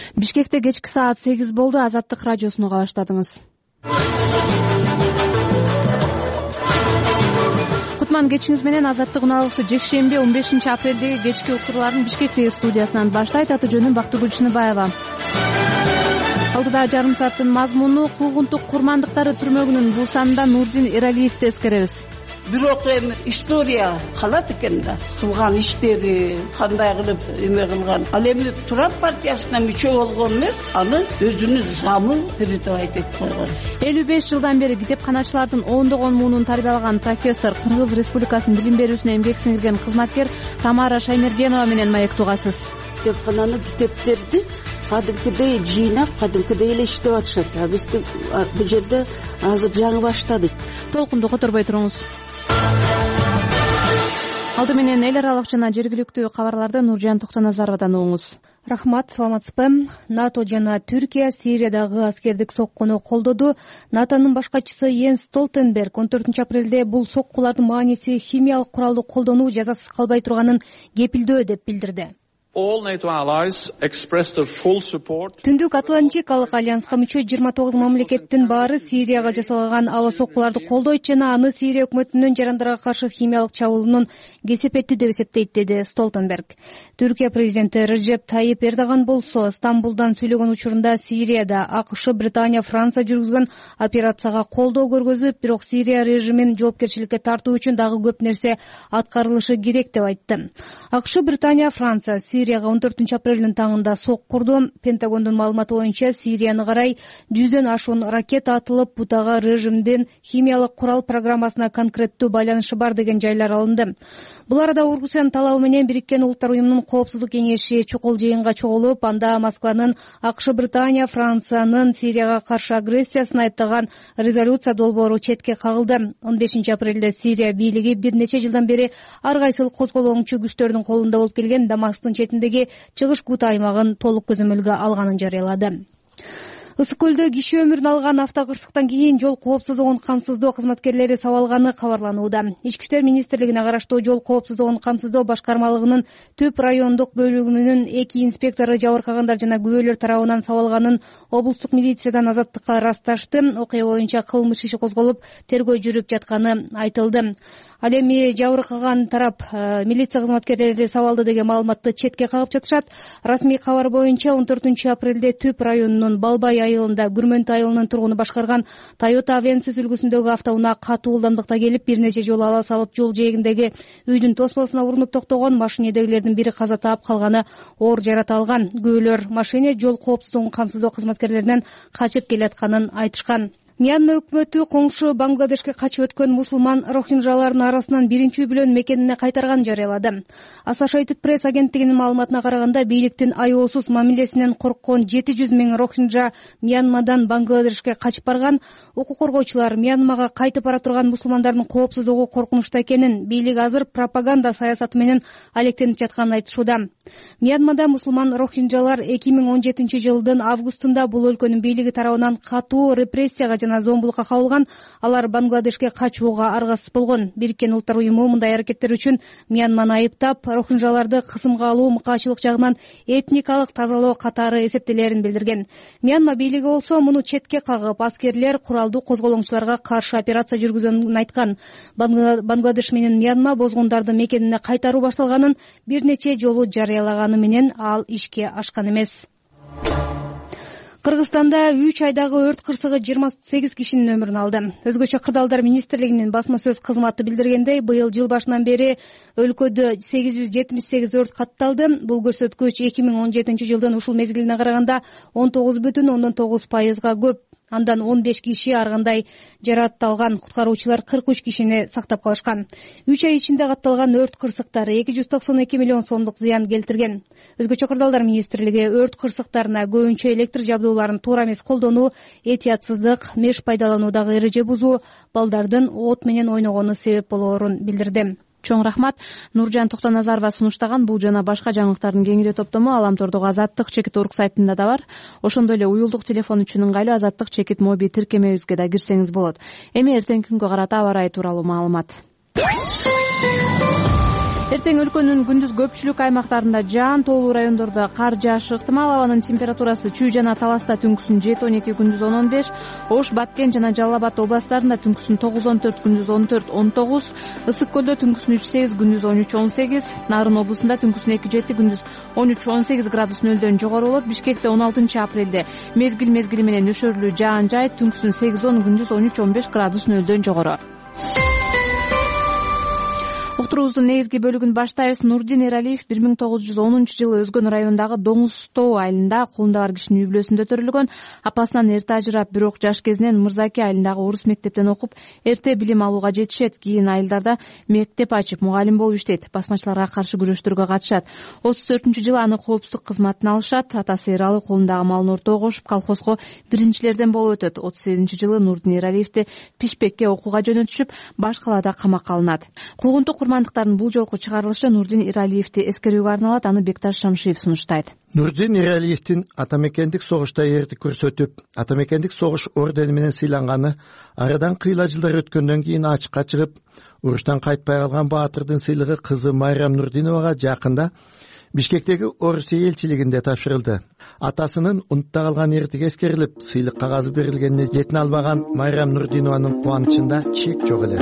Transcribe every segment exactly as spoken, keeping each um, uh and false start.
Бишкекте кечки саат сегиз болду. Азаттык радиосуну уга баштадыңыз. Кутман кечиңиз менен Азаттык уналгысы жекшемби он бешинчи апрелдеги кечки уктурууларын Бишкектеги студиясынан баштайт. Аты жөнүм Бактыгүл Чыныбаева. Алдыда жарым сааттын мазмуну куугунтук курмандыктары түрмөгүнүн бул санында Нурдин Эралиевди эскеребиз. Бирок эми история калат экен да, кылган иштери кандай кылып эме кылган. Ал эми Турат партиясына мүчө болгон эмес, аны өзүнүн замын передавать этип койгон. элүү беш жылдан бери китепканачылардын ондогон муунун тарбиялаган профессор, Кыргыз Республикасынын билим берүүсүнө эмгек сиңирген кызматкер Тамара Шаймергенова менен маектугасыз. Китепкананы, китептерди кадимкидей жыйнап, кадимкидей эле иштеп атышат. А биз бул жерде азыр жаңы баштадык. Толкунду которбой туруңуз. Алды менен эл аралык жана жергиликтүү кабарларды Нуржан Токтоназаровадан угуңуз. Рахмат, саламатсызбы? НАТО жана Түркия Сириядагы аскердик соккуну колдоду. НАТОнун башкачысы Йенс Столтенберг он төртүнчү апрелде бул соккулардын мааниси химиялык куралды колдонуу жазасыз калбай турганын кепилдөө деп билдирди. Түндүк Атлантикалык альянска мүчө жыйырма тогуз мамлекеттин баары Сирияга жасалган аба соккуларды колдойт жана аны Сирия өкмөтүнүн жарандарга каршы химиялык чабуулунун кесепети деп эсептейт, деди Столтенберг. Түркия президенти Режеп Тайип Эрдоган болсо Стамбулдан сүйлөгөн учурунда Сирияда АКШ, Британия, Франция жүргүзгөн операцияга колдоо көргөзүп, бирок Сирия режимин жоопкерчиликке тартуу үчүн дагы көп нерсе аткарылышы керек деп айтты. АКШ, Британия, Франция Сирияга он төртүнчү апрелдин таңында сок курду. Пентагондун маалыматы боюнча Сирияны карай жүздөн ашуун ракета атылып, бутага режимдин химиялык курал программасына конкреттүү байланышы бар деген жайлар алынды. Бул арада Урусиянын талабы менен Бириккен Улуттар уюмунун Коопсуздук кеңеши чукул жыйынга чогулуп, анда Москванын АКШ, Британия, Франциянын Сирияга каршы агрессиясын айыптаган резолюция долбоору четке кагылды. он бешинчи апрелде Сирия бийлиги бир нече жылдан бери ар кайсыл козголоңчу күчтөрдүн колунда болуп келген Дамасктын четиндеги чыгыш Гута аймагын толук көзөмөлгө алганын жарыялады. Ысык көлдө киши өмүрүн алган автокырсыктан кийин жол коопсуздугун камсыздоо кызматкерлери сабалганы кабарланууда. Ички иштер министрлигине караштуу жол коопсуздугун камсыздоо башкармалыгынын Түп райондук бөлүгүнүн эки инспектору жабыркагандар жана күбөлөр тарабынан сабалганын облустук милициядан Азаттыкка ырасташты. Окуя боюнча кылмыш иши козголуп, тергөө жүрүп жатканы айтылды. Ал эми жабыркаган тарап милиция кызматкерлери сабалды деген маалыматты четке кагып жатышат. Расмий кабар боюнча он төртүнчү апрелде Түп районунун Балбай айылында Гүрмөнт айылынын тургуну башкарган Toyota Avensis үлгүсүндөгү автоунаа катуу ылдамдыкта келип, бир нече жолу ала салып, жол жээгиндеги үйдүн тосмосуна урунуп токтогон. Машинедегилердин бири каза таап, калганы оор жарат алган. Күбөлөр машине жол коопсуздугун камсыздоо кызматкерлеринен качып келатканын айтышкан. Мьянма өкмөтү коңшу Бангладешке качып өткөн мусулман рохинжалардын арасынан биринчи үй-бүлөнүн мекенине кайтарганын жарыялады. Associated Press агенттигинин маалыматына караганда, бийликтин аеосуз мамилесинен корккон жети жүз миң рохинжа Мьянмадан Бангладешке качып барган. Укук коргоочулар Мьянмага кайтып бара турган мусулмандардын коопсуздугу коркунучта экенин, бийлик азыр пропаганда саясаты менен алектенип жатканын айтышууда. Мьянмада мусулман рохинжалар эки миң он жетинчи жылдын августунда бул өлкөнүн бийлиги тарабынан катуу репрессияга жана зомбулукка кабылган. Алар Бангладешке качууга аргасыз болгон. Бириккен Улуттар уюму мындай аракеттер үчүн Мьянманы айыптап, рохинжаларды кысымга алуу, мыкаачылык жагынан этникалык тазалоо катары эсептелерин билдирген. Мьянма бийлиги болсо муну четке кагып, аскерлер куралдуу козголоңчуларга каршы операция жүргүзгөнүн айткан. Бангладеш менен Мьянма бозгундарды мекенине кайтаруу башталганын бир нече жолу жарыялаганы менен ал ишке ашкан эмес. Кыргызстанда үч айдагы өрт кырсыгы жыйырма сегиз кишинин өмүрүн алды. Өзгөчө кырдаалдар министрлигинин басма сөз кызматы билдиргендей, быйыл жыл башынан бери өлкөдө сегиз жүз жетимиш сегиз өрт катталды. Бул көрсөткүч эки миң он жетинчи жылдын ушул мезгилине караганда он тогуз бүтүн ондон тогуз пайызга көп. Андан он беш киши ар кандай жараатталган. Куткаруучулар кырк үч кишини сактап калышкан. үч ай ичинде катталган өрт кырсыктары эки жүз токсон эки миллион сомдук зыян келтирген. Өзгөчө кырдаалдар министрлиги өрт кырсыктарына көбүнчө электр жабдууларын туура эмес колдонуу, этиятсыздык, меш пайдалануудагы эреже бузуу, балдардын от менен ойногону себеп болоорун билдирди. Чоң рахмат. Нуржан Токтоназарова сунуштаган бул жана башка жаңылыктардын кеңири топтому Аламтордогу Азаттык чекит орг сайтында да бар. Ошондой эле уюлдук телефон үчүн ыңгайлуу Азаттык чекит моби тиркемебизге да кирсеңиз болот. Эми эртеңки күнгө карата аба ырайы тууралуу маалымат. Эртең өлкөнүн күндүз көпчүлүк аймактарында жаан, тоолуу райондордо кар жаашы ыктымал. Абанын температурасы Чүй жана Таласта түнкүсүн жети он эки, күндүз он он беш, Ош, Баткен жана Жалал Абад областтарында түнкүсүн тогуз он төрт, күндүз он төрт он тогуз, Ысык көлдө түнкүсүн үч сегиз, күндүз он үч он сегиз, Нарын облусунда түнкүсүн эки жети, күндүз он үч он сегиз градус нөлдөн жогору болот. Бишкекте он алтынчы апрелде мезгил мезгили менен нөшөрлүү жаан жаайт, түнкүсүн сегиз он, күндүз он үч он беш градус нөлдөн жогору. Уктуруубуздун негизги бөлүгүн баштайбыз. Нурдин Эралиев бир миң тогуз жүз онунчу жылы Өзгөн районундагы Доңуз Тоо айылында колунда бар кишинин үй бүлөсүндө төрөлгөн. Апасынан эрте ажырап, бирок жаш кезинен Мырзаке айылындагы орус мектептен окуп, эрте билим алууга жетишет. Кийин айылдарда мектеп ачып, мугалим болуп иштейт. Басмачыларга каршы күрөштөргө катышат. отуз төртүнчү жылы аны коопсуздук кызматына алышат. Атасы Эралы колундагы малын ортого кошуп, колхозго биринчилерден болуп өтөт. отуз сегизинчи жылы Нурдин Эралиевди Пишпекке окууга жөнөтүшүп, баш калаада камакка алынат. Куугунтук курмандыктардын бул жолку чыгарылышы Нурдин Эралиевди эскерүүгө арналат. Аны Бекташ Шамшиев сунуштайт. Нурдин Эралиевдин атамекендик согушта эрдик көрсөтүп, атамекендик согуш ордени менен сыйланганы арадан кыйла жылдар өткөндөн кийин ачыкка чыгып, уруштан кайтпай калган баатырдын сыйлыгы кызы Майрам Нурдиновага жакында Бишкектеги Орусия элчилигинде тапшырылды. Атасынын унутта калган эрдиги эскерилип, сыйлык кагазы берилгенине жетине албаган Майрам Нурдинованын кубанычында чек жок эле.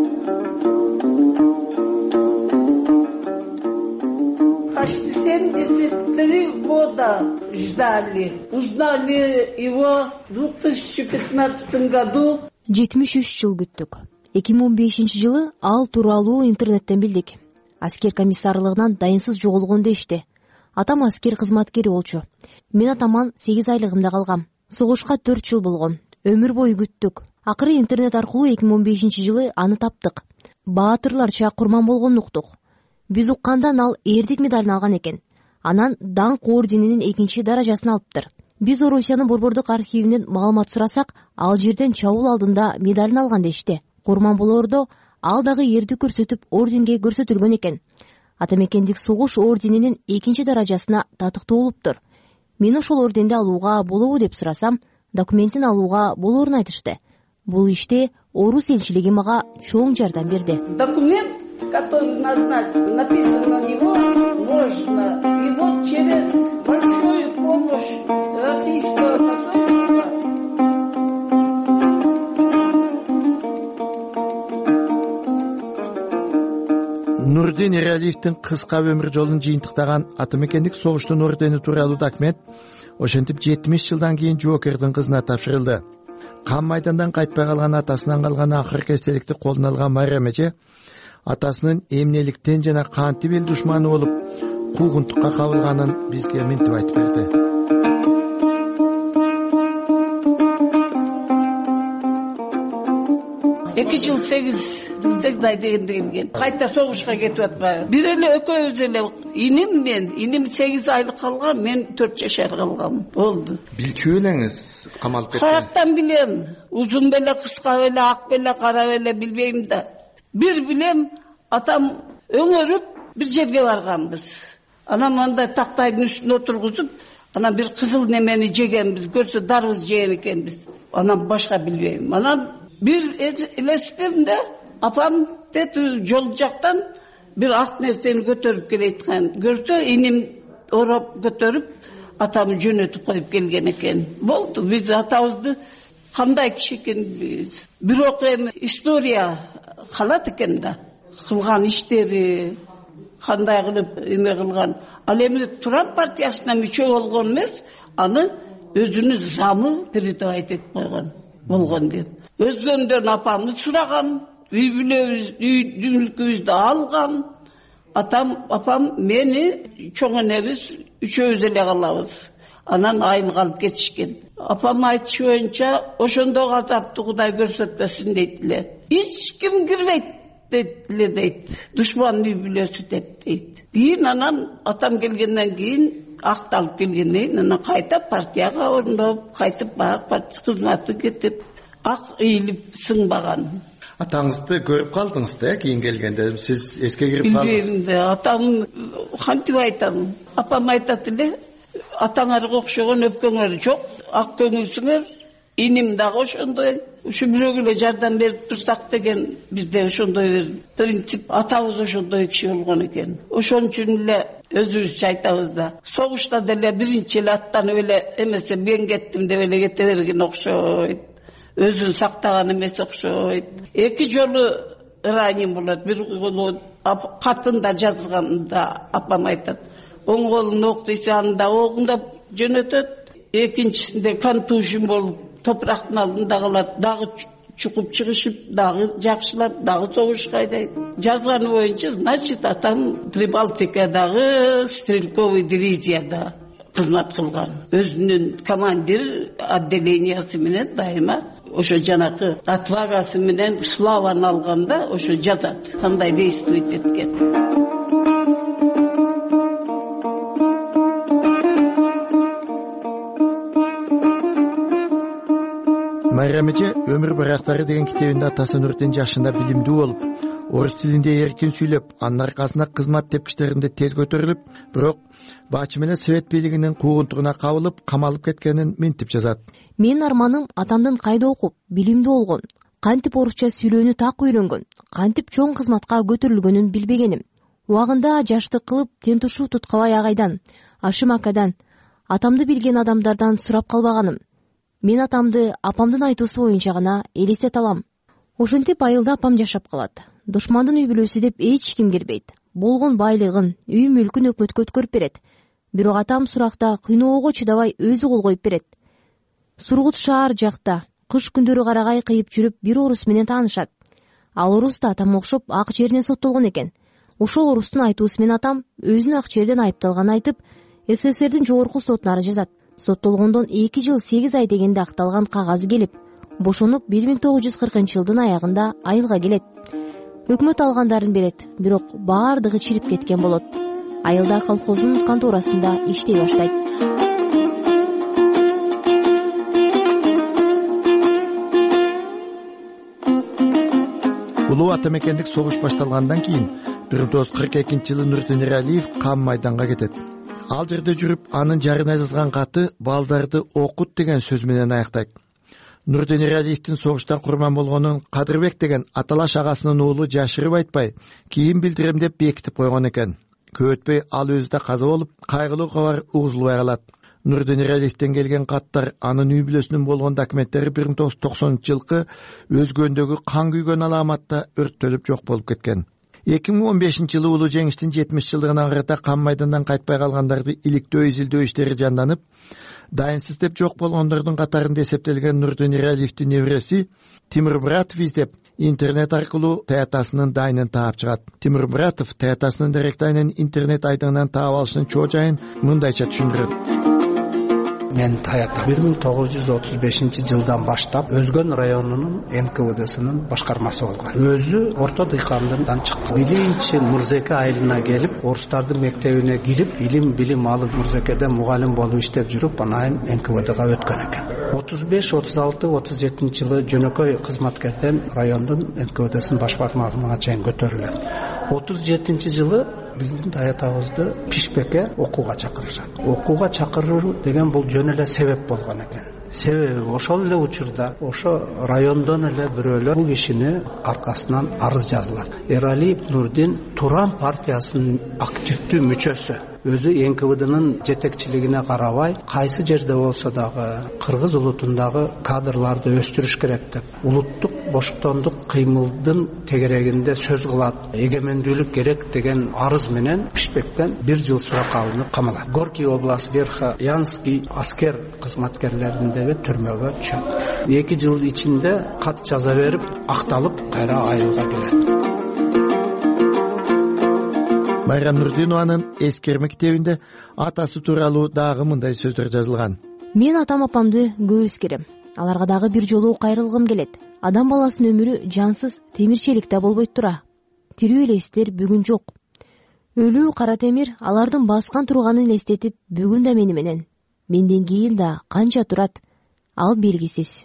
семьдесят три года ждали. Узнали его в две тысячи пятнадцатом году. жетимиш үч жыл күттүк. эки миң он бешинчи жылы ал тууралуу интернеттен билдик. Аскер комиссарлыгынан дайынсыз жоголгон дешти. Атам аскер кызматкери болчу. Мен атаман сегиз айлыгымда калгам. Согушка төрт жыл болгон. Өмүр бою күттүк. Акыры интернет аркылуу эки миң он бешинчи жылы аны таптык. Баатырларча курман болгонун уктук. Биз уккандан ал эрдик медалын алган экен. Анан даңк орденинин экинчи даражасын алыптыр. Биз Орусиянын борбордук архивинен маалымат сурасак, ал жерден чабуул алдында медалын алган дешти. Курман болоордо ал дагы эрди көрсөтүп орденге көрсөтүлгөн экен. Атамекендик согуш орденинин экинчи даражасына татыктуу болуптур. Мен ошол орденди алууга болобу деп сурасам, документин алууга болоорун айтышты. Бул иште Орус элчилиги мага чоң жардам берди. Документ, который назначен, написан на него, можно его через большую помощь российского посольства. Нурдин Эралиевдин кыска өмүр жолун жыйынтыктаган атамекендик согуштун ордени тууралуу документ ошентип жетимиш жылдан кийин жоокердин кызына тапшырылды. Кан майдандан кайтпай калган атасынан калган акыркы эстеликти колуна алган Майрам эже атасынын эмнеликтен жана кантип эл душманы болуп куугунтукка кабылганын бизге минтип айтып берди. эки жыл сегиз тегдай дегенде келген. Кайта согушка кетип атпайбы. Бир эле экөөбүз эле иним мен, иним сегиз айлык калган, мен төрт жашар калгам. Болду. Билчү элеңиз камалып кетти. Каяктан билем? Узун беле, кыска беле, ак беле, кара беле билбейм да. Бир билем, атам өңөрүп бир жерге барганбыз. Анан андай тактайдын үстүнө отургузуп, анан бир кызыл немени жегенбиз, көрсө дарбыз жеген экенбиз. Анан башка билбейм. Анан бир элестимде апам дети жол жактан бир ак нерсени көтөрүп келеаткан. Көрсө иним ороп көтөрүп атамы жөнөтүп коюп келген экен. Болду, биз атабызды кандай киши экенин, бирок эми история калат экен да. Кылган иштери кандай кылып эме кылган. Ал эми Туран партиясына мүчө болгон эмес, аны өзүнүн замы передавать этип койгон болгон деп. Өзгөндөн апамды сураган, үй бүлөбүз, үй дүнүлкүбүздү алган. Атам, апам мени чоң энебиз үчөөбүз эле калабыз. Анан айыл калып кетишкен. Апам айтышы боюнча, ошондо атапты Кудай көрсөтпөсүн дейт эле. Эч ким кирбейт дейт эле дейт. Душман үй бүлөсү деп дейт. Кийин анан атам келгенден кийин акталып келгенден кийин анан кайта партияга ордоп, кайтып баягы партия кызматы кетип, ак ийилип сыңбаган. Атаңызды көрүп калдыңыз да, кийин келгенде сиз эске кирип калдыңыз. Билбейм да, атам кантип айтам? Апам айтат эле, атаңарга окшогон өпкөңөр жок, ак көңүлсүңөр, иним дагы ошондой. Ушу бирөөгө эле жардам берип турсак деген бизде ошондой бир принцип, атабыз ошондой киши болгон экен. Ошон үчүн эле өзүбүзчө айтабыз да, согушта деле биринчи эле аттанып эле эмесе мен кеттим деп эле кете берген окшойт. Өзүн сактаган эмес окшойт. Эки жолу ранен болот. Бир колу катында жазганда апам айтат, оң колун ок десе анда огундап жөнөтөт. Экинчисинде контужин болуп топурактын алдында калат, дагы чукуп чыгышып, дагы жакшылап, дагы согушка айдайт. Жазганы боюнча, значит, атам Прибалтикадагы стрелковый дивизияда кызмат кылган. Өзүнүн командир отделениясы менен дайыма ошо жанакы отвагасы менен славаны алганда ошо жазат, кандай действовать эткен. Майрам эже өмүр барактары деген китебинде атасы Нурдин жашында билимдүү болуп, орус тилинде эркин сүйлөп, анын аркасында кызмат тепкичтеринде тез көтөрүлүп, бирок бачы менен совет бийлигинин куугунтугуна кабылып, камалып кеткенин мынтип жазат. Менин арманым атамдын кайда окуп, билимдүү болгон, кантип орусча сүйлөөнү так үйрөнгөн, кантип чоң кызматка көтөрүлгөнүн билбегеним. Убагында жаштык кылып, тентушуу туткабай агайдан, Ашым акадан, атамды билген адамдардан сурап калбаганым. Мен атамды апамдын айтуусу боюнча гана элестете алам. Ошентип айылда апам жашап калат. Душмандын үй бүлөсү деп эч ким кирбейт. Болгон байлыгын, үй мүлкүн өкмөткө өткөрүп берет. Бирок атам суракта кыйноого чыдабай өзү кол коюп берет. Сургут шаар жакта кыш күндөрү карагай кыйып жүрүп бир орус менен таанышат. Ал орус да атамга окшоп ак жерден соттолгон экен. Ошол орустун айтуусу менен атам өзүн ак жерден айыпталганын айтып, СССРдин жогорку сотуна арыз жазат. Соттолгондон эки жыл сегиз ай дегенде акталган кагазы келип, бошонуп бир миң тогуз жүз кыркынчы жылдын аягында айылга келет. Өкмөт алгандарын берет, бирок баардыгы чирип кеткен болот. Айылда колхоздун конторасында иштей баштайт. Улуу ата мекендик согуш башталгандан кийин бир миң тогуз жүз кырк экинчи жылы Нурдин Эралиев Кам майданга кетет. Ал жерде жүрүп, анын жарына жазган каты балдарды окут деген сөз менен аяктайт. Нурдин Эралиевдин согушта курман болгонун Кадырбек деген аталаш агасынын уулу жашырып айтпай, кийин билдирем деп бекитип койгон экен. Көп өтпөй ал өзү да каза болуп, кайгылуу кабар угузулбай калат. Нурдин Эралиевден келген каттар, анын үй бүлөсүнүн болгон документтери бир миң тогуз жүз токсонунчу жылкы өзгөндөгү кан күйгөн алааматта өрттөлүп жок болуп кеткен. эки миң он бешинчи жылы улуу жеңиштин жетимиш жылдыгына карата Кам майдандан кайтпай калгандарды иликтөө изилдөө иштери жанданып, дайынсыз деп жок болгондордун катарында эсептелген Нурдин Эралиевдин небереси Тимур Буратов издеп, интернет аркылуу таятасынын дайынын таап чыгат. Тимур Буратов таятасынын деректайнын интернет айдыңынан таап алышынын чоо жайын мындайча түшүндүрөт. Мен таята бир миң тогуз жүз отуз бешинчи жылдан баштап Өзгөн районунун Н К В Дсынын башкармасы болгон. Өзү орто дыйкандан чыккан. Биринчи Мурзеке айылына келип, орустардын мектебине кирип, илим билим алып, Мурзекеде мугалим болуп иштеп жүрүп, анан Н К В Дга өткөн экен. отуз беш, отуз алты, отуз жетинчи жылы жөнөкөй кызматкерден райондун Н К В Дсынын башкармасына чейин көтөрүлөт. отуз жетинчи жылы биздин таятабызды Пишпекке окууга чакырышат. Окууга чакыруу деген бул жөн эле себеп болгон экен. Себеби ошол эле учурда ошо райондон эле бирөөлөр бул кишини аркасынан арыз жазылат. Эралиев Нурдин Туран партиясынын активдүү мүчөсү. Өзү Н К В Днын жетекчилигине карабай, кайсы жерде болсо дагы кыргыз улутундагы кадрларды өстүрүш керек деп, улуттук боштондук кыймылдын тегерегинде сөз кылат, эгемендүүлүк керек деген арыз менен Пишпектен бир жыл сурак алынып камалат. Горький область Верхоянский аскер кызматкерлериндеги түрмөгө түшөт. эки жыл ичинде кат жаза берип, акталып, кайра айылга келет. Майрам Нурдинованын эскерме китебинде атасы тууралуу дагы мындай сөздөр жазылган. Мен атам апамды көп эскерем. Аларга дагы бир жолу кайрылгым келет. Адам баласынын өмүрү жансыз темирчеликте болбойт тура. Тирүү элестер бүгүн жок. Өлүү кара темир алардын баскан турганын элестетип, бүгүн да мени менен. Менден кийин да канча турат, ал белгисиз.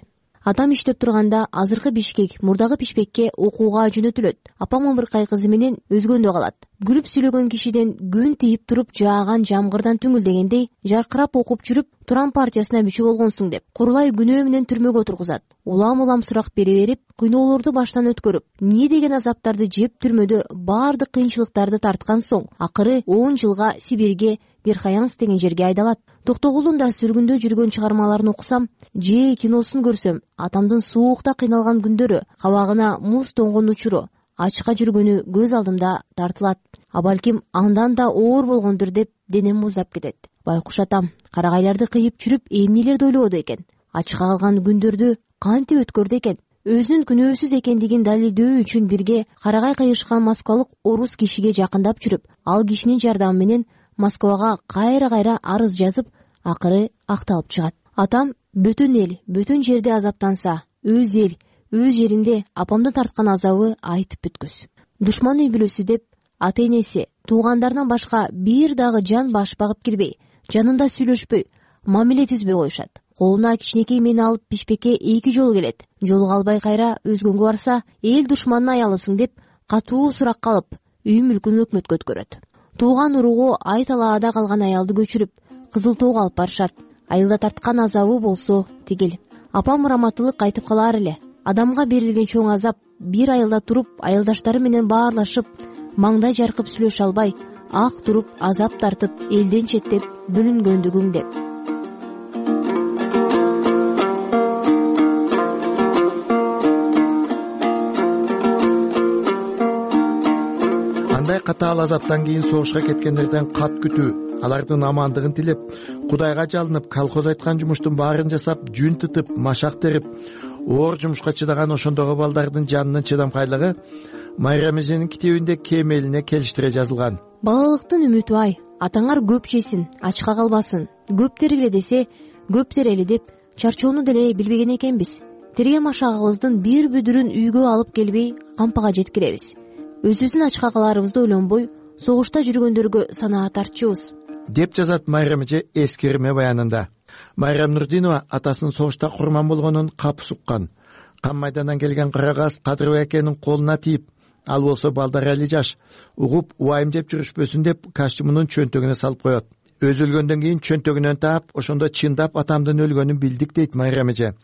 Атам иштеп турганда азыркы Бишкек мурдагы Бишкекке окууга жөнөтүлөт. Апам Омуркай кызы менен өзгөндө калат. Күлүп сүйлөгөн кишиден күн тийип туруп жааган жамгырдан түңүлдегендей жаркырап окуп жүрүп Туран партиясына мүчө болгонсуң деп курулай күнөө менен түрмөгө отургузат. Улам-улам сурак бере берип, кыйноолорду баштан өткөрүп, эмне деген азаптарды жеп түрмөдө баардык кыйынчылыктарды тарткан соң, акыры он жылга Сибирге Берхаянск деген жерге айдалат. Токтогулдун да сүргүндө жүргөн чыгармаларын окусам, же киносун көрсөм, атамдын суукта кыйналган күндөрү, кабагына муз тоңгон учуру, ачка жүргөнү көз алдымда тартылат. А балким андан да оор болгондур деп денем муздап кетет. Байкуш атам карагайларды кыйып жүрүп эмнелерди ойлободу экен? Ачка калган күндөрдү кантип өткөрдү экен? Өзүнүн күнөөсүз экендигин далилдөө үчүн бирге карагай кыйышкан москвалык орус кишиге жакындап жүрүп, ал кишинин жардамы менен Москвага кайра-кайра арыз жазып, акыры акталып чыгат. Атам бүтүн эл, бүтүн жерде азаптанса, өз эл, өз жеринде апамдын тарткан азабы айтып бүткүс. Душман үй бүлөсү деп ата-энеси, туугандарынан башка бир дагы жан баш багып кирбей, жанында сүйлөшпөй, мамиле түзбөй коюшат. Колуна кичинекей мени алып Бишкекке эки жолу келет. Жолуга албай кайра өзгөнгө барса, эл душманын аялысың деп катуу суракка алып, үй мүлкүн өкмөткө өткөрөт. Тууган уругу ай талаада калган аялды көчүрүп, Кызыл тоого алып барышат. Айылда тарткан азабы болсо тигил. Апам раматылык кайтып калар эле. Адамга берилген чоң азап бир айылда туруп, айылдаштары менен баарлашып, маңдай жаркып сүйлөшө албай, ак туруп азап тартып, элден четтеп бүлүнгөндүгүң деп. Андай катаал азаптан кийин согушка кеткендерден кат күтүү, алардын амандыгын тилеп, Кудайга жалынып, колхоз айткан жумуштун баарын жасап, жүн тытып, машак терип, оор жумушка чыдаган ошондогу балдардын жанынын чыдамкайлыгы Майрам эженин китебинде кемелине келиштире жазылган. Балалыктын үмүтү ай, атаңар көп жесин, ачка калбасын, көп тергиле десе, көп терели деп чарчоону деле билбеген экенбиз. Терген машагыбыздын бир бүдүрүн үйгө алып келбей, кампага жеткиребиз. Өзүбүздүн ачка каларыбызды ойлонбой, согушта жүргөндөргө санаа тартчубуз, деп жазат Майрам эже эскерме баянында. Майрам Нурдинова атасынын согушта курман болгонун капыс уккан. Кам майдандан келген Карагаз Кадырбай экенин колуна тийип, ал болсо балдар али жаш, угуп убайым деп жүрүшпөсүн деп костюмунун чөнтөгүнө салып коет. Өзү өлгөндөн кийин чөнтөгүнөн таап, ошондо чындап атамдын өлгөнүн билдик дейт Майрам эже.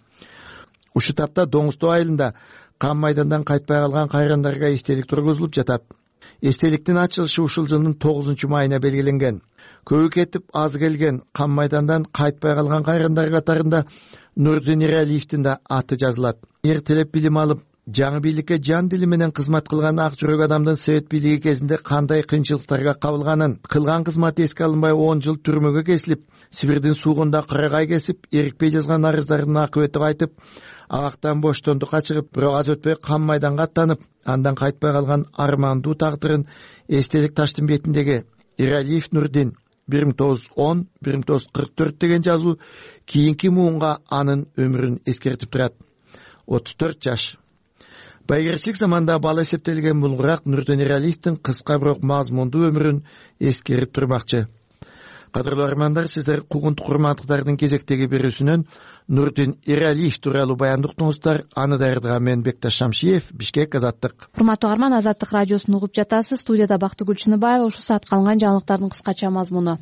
Ушу тапта Доңуз тоо айылында Кам майдандан кайтпай калган кайрандарга эстелик тургузулуп жатат. Эстеликтин ачылышы ушул жылдын тогузунчу майына белгиленген. Көбү кетип аз келген Кам майдандан кайтпай калган кайрандар катарында Нурдин Иралиевдин да аты жазылат. Эртелеп билим алып, жаңы бийликке жан дили менен кызмат кылган ак жүрөк адамдын совет бийлиги кезинде кандай кыйынчылыктарга кабылганын, кылган кызматы эске алынбай он жыл түрмөгө кесилип, Сибирдин суугунда карагай кесип, эрикпей жазган арыздарынын акыбетин айтып, абактан боштондукка чыгып, бирок аз өтпөй Кам майданга аттанып, андан кайтпай калган армандуу тагдырын эстелик таштын бетиндеги Иралиев Нурдин бир миң тогуз жүз он — бир миң тогуз жүз кырк төрт деген жазуу кийинки муунга анын өмүрүн эскертип турат. отуз төрт жаш. Байгерчилик заманда бала эсептелген булгурак Нурдин Иралиевдин кыска бирок мазмундуу өмүрүн эскерип турмакчы. Кадырлуу армандар, сиздер Кугунтук курмандыктардын кезектеги берүүсүнөн Нурдин Иралиев тууралуу баянды уктуңуздар. Аны даярдаган мен Бекташ Шамшиев, Бишкек, Азаттык. Урматтуу арман, Азаттык радиосун угуп жатасыз. Студияда Бактыгүл Чыныбаева. Ушул саат калган жаңылыктардын кыскача мазмуну.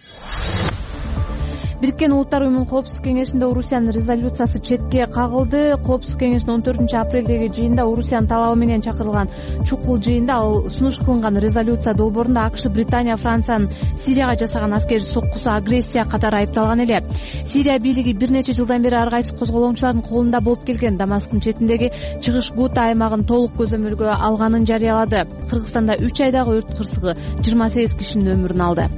Бириккен Улуттар уюмунун Коопсуздук кеңешинде Орусиянын резолюциясы четке кагылды. Коопсуздук кеңешинин он төртүнчү апрелдеги жыйында Орусиянын талабы менен чакырылган чукул жыйында ал сунуш кылынган резолюция долбоорунда АКШ, Британия, Франциянын Сирияга жасаган аскерий соккусу агрессия катары айыпталган эле. Сирия бийлиги бир нече жылдан бери ар кайсы козголоңчулардын колунда болуп келген Дамасктын четиндеги Чыгыш Гута аймагын толук көзөмөлгө алганын жарыялады. Кыргызстанда үч айдагы өрт кырсыгы жыйырма сегиз кишинин өмүрүн алды.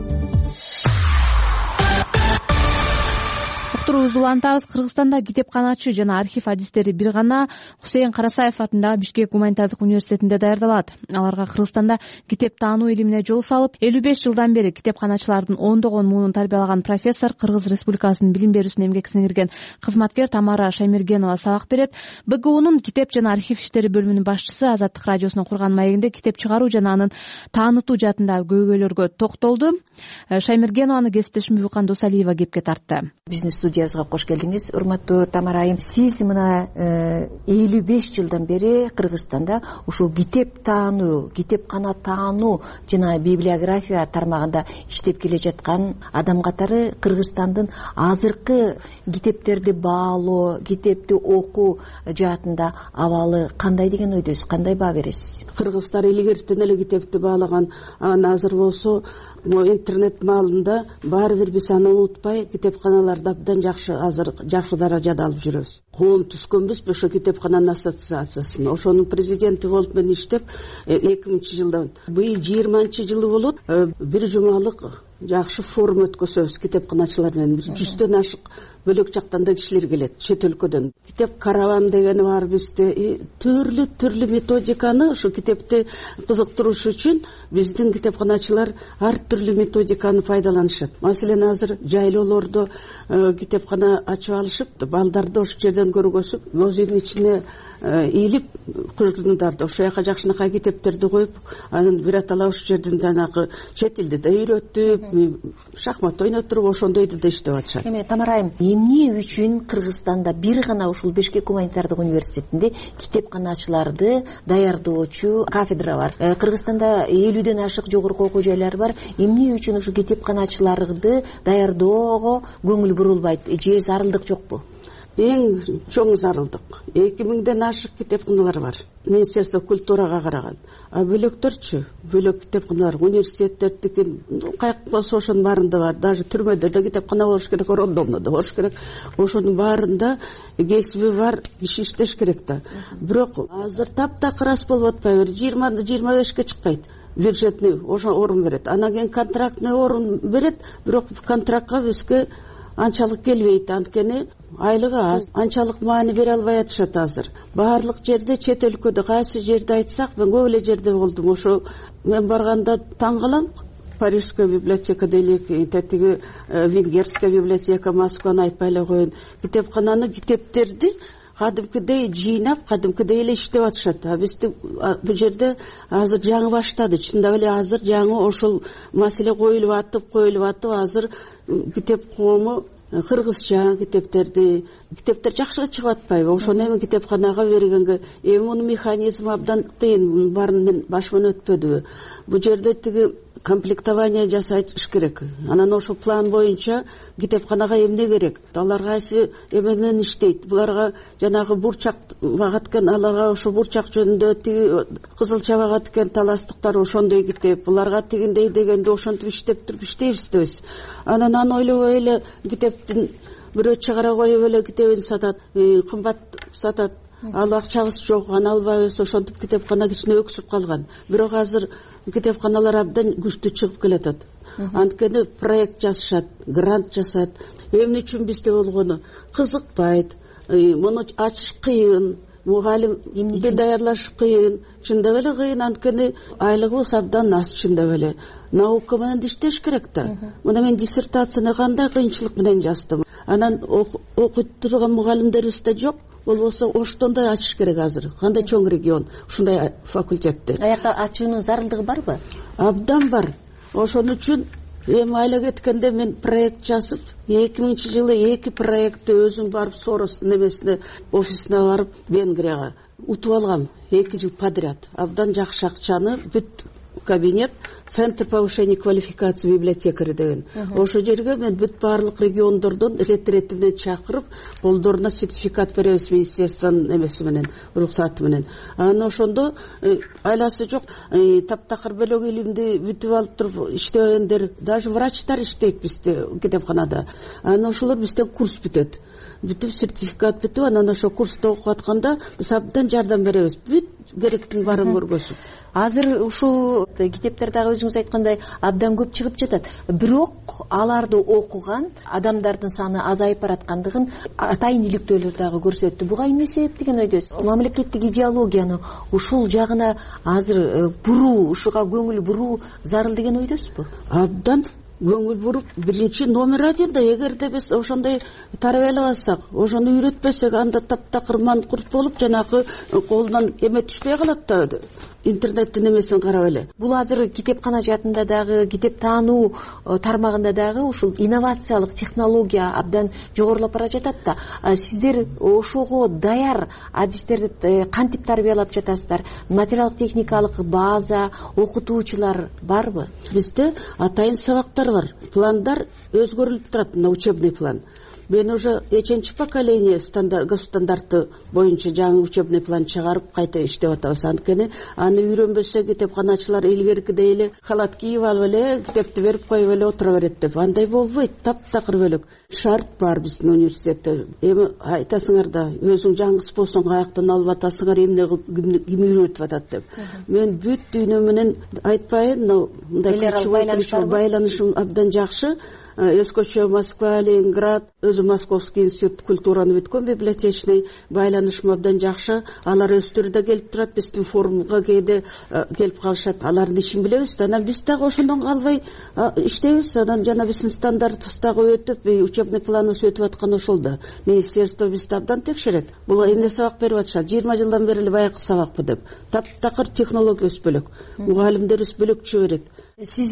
Улантабыз. Кыргызстанда китепканачы жана архив адистери бир гана Хусейин Карасаев атындагы Бишкек гуманитардык университетинде даярдалат. Аларга Кыргызстанда китеп таануу илимине жол салып, элүү беш жылдан бери китепканачылардын ондогон муунун тарбиялаган профессор, Кыргыз Республикасынын билим берүүсүнө эмгек сиңирген кызматкер Тамара Шаймергенова сабак берет. БГУнун китеп жана архив иштери бөлүмүнүн башчысы Азаттык радиосунун курган маегинде китеп чыгаруу жана анын таанытуу жаатындагы көйгөйлөргө токтолду. Шаймергенованы кесиптешим Бүкан Досалиева кепке тартты. Биздин студияда студиябызга кош келдиңиз. Урматтуу Тамара айым, сиз мына элүү беш жылдан бери Кыргызстанда ушул китеп таануу, китепкана таануу жана библиография тармагында иштеп келе жаткан адам катары Кыргызстандын азыркы китептерди баалоо, китепти окуу жаатында абалы кандай деген ойдосуз, кандай баа бересиз? Кыргыздар илгертен эле китепти баалаган, анан азыр болсо интернет маалында баары бир биз аны унутпай китепканаларды абдан жакшы азыр жакшы даражада алып жүрөбүз. Коом түзгөнбүз ошо китепкананын ассоциациясын. Ошонун президенти болуп мен иштеп эки миңинчи жылдан. Быйыл жыйырманчы жылы болот. Бир жумалык жакшы форум өткөзөбүз китепканачылар менен. Бир жүздөн ашык бөлөк жактан да кишилер келет, чет өлкөдөн. Китеп караван дегени бар бизде. Түрлүү түрлүү методиканы ошо китепти кызыктыруш үчүн биздин китепканачылар ар түрлүү методиканы пайдаланышат. Маселен, азыр жайлоолордо китепкана ачып алышып, балдарды ошол жерден көргөзүп, өз үйдүн ичине ийилип курдундарды ошол жака жакшынакай китептерди коюп, анан бир атала ошол жерден жанагы чет тилди да үйрөтүп, шахмат ойнотуп, ошондойду да иштеп атышат. Эми Тамарайым, эмне үчүн Кыргызстанда бир гана ушул Бишкек гуманитардык университетинде китепканачыларды даярдоочу кафедра бар? Кыргызстанда элүүдөн ашык жогорку окуу жайлар бар. Эмне үчүн ушул китепканачыларды даярдоого көңүл бурулбайт же зарылдык жокпу? Эң чоң зарылдык. эки миңден ашык китепканалар бар. Министерство культурага караган. А бөлөктөрчү, бөлөк китепканалар, университеттердики каяк болсо ошонун баарында бар. Даже түрмөдө да китепкана болуш керек, роддомдо да болуш керек. Ошонун баарында кесиби бар киши иштеш керек да. Бирок азыр таптакыр ас болуп атпайбы? жыйырма жыйырма бешке чыкпайт. Бюджетный ошо орун берет. Анан кийин контрактный орун берет, бирок контрактка бизге анчалык келбейт, анткени айлыгы аз, анчалык маани бере албай атышат азыр. Баарлык жерде, чет өлкөдө кайсы жерде айтсак, мен көп эле жерде болдум. Ошо мен барганда таң калам. Парижская библиотека делеки, тетиги венгерская библиотека, Москваны айтпай эле коеюн. Китепкананы, китептерди кадимкидей жыйнап, кадимкидей эле иштеп атышат. А бизди бул жерде азыр жаңы баштады. Чындап эле азыр жаңы ошол маселе коюлуп атып, коюлуп атып, азыр китеп коому кыргызча китептерди, китептер жакшы чыгып атпайбы? Ошону эми китепканага бергенге, эми мунун механизми абдан кыйын, баарын мен башыман өтпөдүбү. Бул жерде тиги комплектование жасайтыш керек. Анан ошо план боюнча китепканага эмне керек? Алар кайсы эме менен иштейт? Буларга жанагы бурчак багат экен, аларга ошо бурчак жөнүндө, тиги кызылча багат экен, таластыктар ошондой китеп. Буларга тигиндей дегенде ошентип иштеп туруп иштейбиз да биз. Анан аны ойлобой эле китептин бирөө чыгара коюп эле китебин сатат, кымбат сатат. Ал акчабыз жок, аны албайбыз, ошентип китепкана кичине өксүп калган. Бирок азыр китепканалар абдан күчтүү чыгып келатат. Анткени проект жасашат, грант жасат. Эмне үчүн бизде болгону кызыкпайт, муну ачыш кыйын, мугалимди даярлаш кыйын, чындап эле кыйын, анткени айлыгыбыз абдан аз, чындап эле. Наука менен иштеш керек да. Мына мен диссертацияны кандай кыйынчылык менен жаздым. Анан окуйт турган мугалимдерибиз да жок. Болбосо оштон да ачыш керек азыр. Кандай чоң регион, ушундай факультетти. Аякта ачуунун зарылдыгы барбы? Абдан бар. Ошон үчүн эми айла кеткенде мен проект жазып, эки миңинчи жылы эки проектти өзүм барып Сорос немесине офисине барып Венгрияга утуп алгам эки жыл подряд. Абдан жакшы акчаны бүт кабинет, Центр повышения квалификации библиотекари деген. Ошо жерге мен бүт барлык региондордон рет-рети менен чакырып, колдоруна сертификат беребиз министерствонун эмеси менен, уруксаты менен. Анан ошондо айласы жок, таптакыр бөлөк илимди бүтүп алып туруп иштебегендер, даже врачтар иштейт бизде китепканада. Анан ошолор бизден курс бүтөт. Бүтүп сертификат бүтүп, анан ошо курста окуп атканда биз абдан жардам беребиз. Бүт керектин баарын көргөзүп. Азыр ушул китептер дагы өзүңүз айткандай абдан көп чыгып жатат. Бирок аларды окуган адамдардын саны азайып бараткандыгын атайын иликтөөлөр дагы көрсөттү. Буга эмне себеп деген ойдосуз? Мамлекеттик идеологияны ушул жагына азыр буруу, ушуга көңүл буруу зарыл деген ойдосузбу? Абдан көңүл буруп, биринчи номер один да, эгерде биз ошондой тарбиялабасак, ошону үйрөтпөсөк, анда таптакыр манкурт болуп, жанагы колунан эме түшпөй калат да. интернеттин эмесин карап эле. Бул азыр китепкана жаатында дагы, китеп таануу тармагында дагы ушул инновациялык технология абдан жогорулап бара жатат да. Сиздер ошого даяр адистерди кантип тарбиялап жатасыздар? Материалдык техникалык база, окутуучулар барбы? Бизде атайын сабактар бар. Пландар өзгөрүлүп турат, мына учебный план. Мен уже эчинчи поколение госстандарты боюнча жаңы учебный план чыгарып кайта иштеп атабыз. Анткени аны үйрөнбөсө китепканачылар илгеркидей эле халат кийип алып эле китепти берип коюп эле отура берет деп. Андай болбойт. Таптакыр бөлөк шарт бар биздин университетте. Эми айтасыңар да, өзүң жаңгыс болсоң каяктан алып атасыңар, эмне кылып ким үйрөтүп атат деп. Мен бүт дүйнө менен айтпайын, мындай байланышым абдан жакшы. Өзгөчө Москва, Ленинград, өзү Московский институт культураны бүткөн, библиотечный байланышым абдан жакшы. Алар өздөрү да келип турат, биздин форумга кээде келип калышат. Алардын ишин билебиз. Анан биз дагы ошондон калбай иштейбиз. Анан жана биздин стандартыбыз дагы өтүп, учебный планыбыз өтүп аткан ошол да. Министерство бизди абдан текшерет. Бул эмне сабак берип атышат? жыйырма жылдан бери эле баягы сабакпы деп. Таптакыр технологиябыз бөлөк. Мугалимдерибиз бөлөкчө берет. Сиз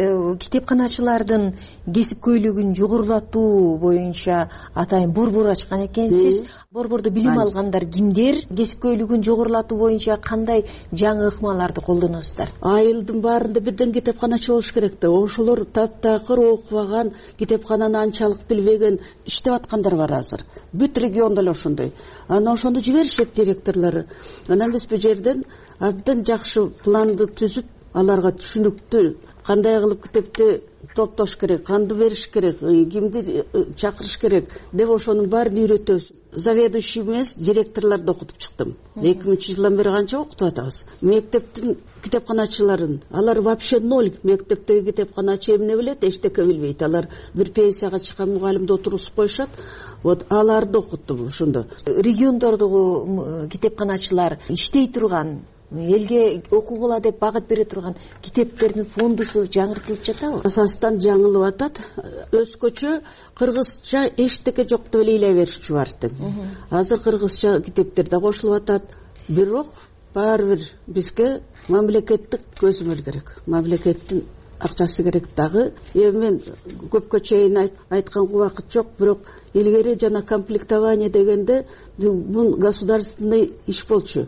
китепканачылардын кесипкөйлүгүн жогорулатуу боюнча атайын борбор ачкан экенсиз. Борбордо билим алгандар кимдер? Кесипкөйлүгүн жогорулатуу боюнча кандай жаңы ыкмаларды колдоносуздар? Айылдын баарында бирден китепканачы болуш керек да. Ошолор таптакыр окубаган, китепкананы анчалык билбеген иштеп аткандар бар азыр. Бүт региондо эле ошондой. Анан ошону жиберишет директорлору. Анан биз бу жерден абдан жакшы планды түзүп, аларга түшүнүктүү кандай кылып китепти топтош керек, канды бериш керек, кимди чакырыш керек деп ошонун баарын үйрөтөбүз. Заведующий эмес, директорлорду окутуп чыктым. эки миңинчи жылдан бери канча окутуп атабыз. Мектептин китепканачыларын, алар вообще ноль. Мектептеги китепканачы эмне билет, эчтеке билбейт. Алар бир пенсияга чыккан мугалимди отургузуп коюшат. Вот аларды окуттум ошондо. Региондордогу китепканачылар иштей турган, элге окугула деп багыт бере турган китептердин фондусу жаңыртылып жатабы? Асастан жаңылып атат. Өзгөчө кыргызча эчтеке жок деп эле илей беришчү бар тең. Азыр кыргызча китептер да кошулуп атат. Бирок баары бир бизге мамлекеттик көзөмөл керек. Мамлекеттин акчасы керек дагы. Эми мен көпкө чейин айткан убакыт жок, бирок илгери жана комплектование дегенде бул государственный иш болчу.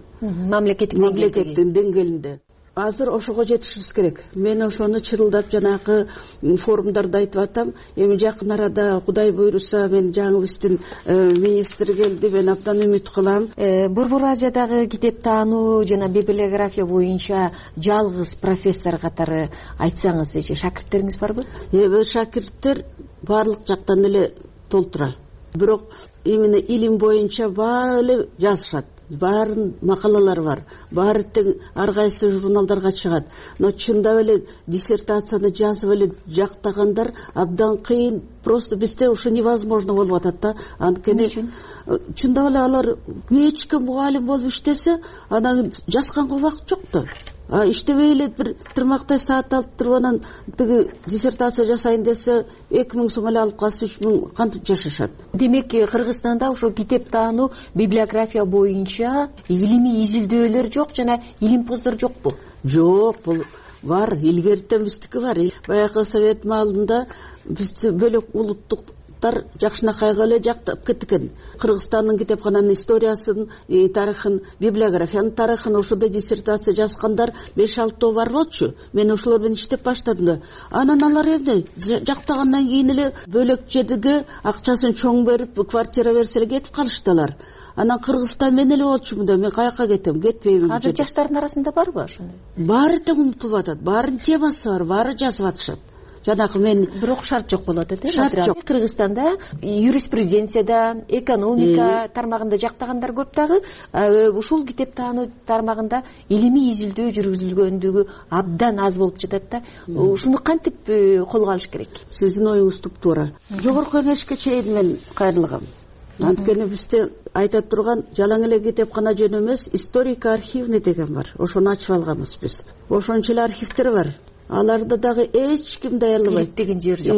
Мамлекеттин деңгээлинде. Азыр ошого жетишибиз керек. Мен ошону чырылдап жанагы форумдарда айтып атам. Эми жакын арада Кудай буйруса мен жаңы биздин министр келди, мен абдан үмүт кылам. Борбор Азиядагы китеп таануу жана библиография боюнча жалгыз профессор катары айтсаңыз, эже шакирттериңиз барбы? Эми шакирттер баардык жактан эле толтура. Бирок именно илим боюнча баары эле жазышат. Баарын макалалар бар. Баары тең ар кайсы журналдарга чыгат. Но чындап эле диссертацияны жазып эле жактагандар абдан кыйын. Просто бизде ушу невозможно болуп атат да. Анткени чындап эле алар кечке мугалим болуп иштесе, анан жазганга убакыт жок да. Иштебей эле бир тырмактай саат алып туруп анан тиги диссертация жасайын десе эки миң сом эле алып калса үч миң кантип жашашат. Демек Кыргызстанда ошо китеп таануу, библиография боюнча илимий изилдөөлөр жок жана илимпоздор жокпу? Жок, бул бар, илгертен биздики бар. Баягы совет маалында бизди бөлөк улуттук жакшынакай эле жактап кеткен. Кыргызстандын китепкананын историясын, тарыхын, библиографиянын тарыхын ошондо диссертация жазгандар беш алтоо бар болчу. Мен ошолор менен иштеп баштадым да. Анан алар эмне жактагандан кийин эле бөлөк жерге акчасын чоң берип, квартира берсе эле кетип калыштылар. Анан Кыргызстан мен эле болчумун да, мен каяка кетем, кетпеймин. Азыр жаштардын арасында барбы ошондой? Баары тең унутулуп атат, баарынын темасы бар, баары жазып атышат. Жанагы мен бирок шарт жок болот эте. Шарт жок. Кыргызстанда юриспруденциядан, экономика тармагында жактагандар көп дагы. Ушул китеп таануу тармагында илимий изилдөө жүргүзүлгөндүгү абдан аз болуп жатат да. Ушуну кантип колго алыш керек? Сиздин оюңуз туптуура. Жогорку кеңешке чейин мен кайрылгам. Анткени бизде айта турган жалаң эле китепкана жөн эмес, историко-архивный деген бар. Ошону ачып алганбыз биз. Ошончо эле архивтер бар. Аларды дагы эч ким даярламайт деген жер жок.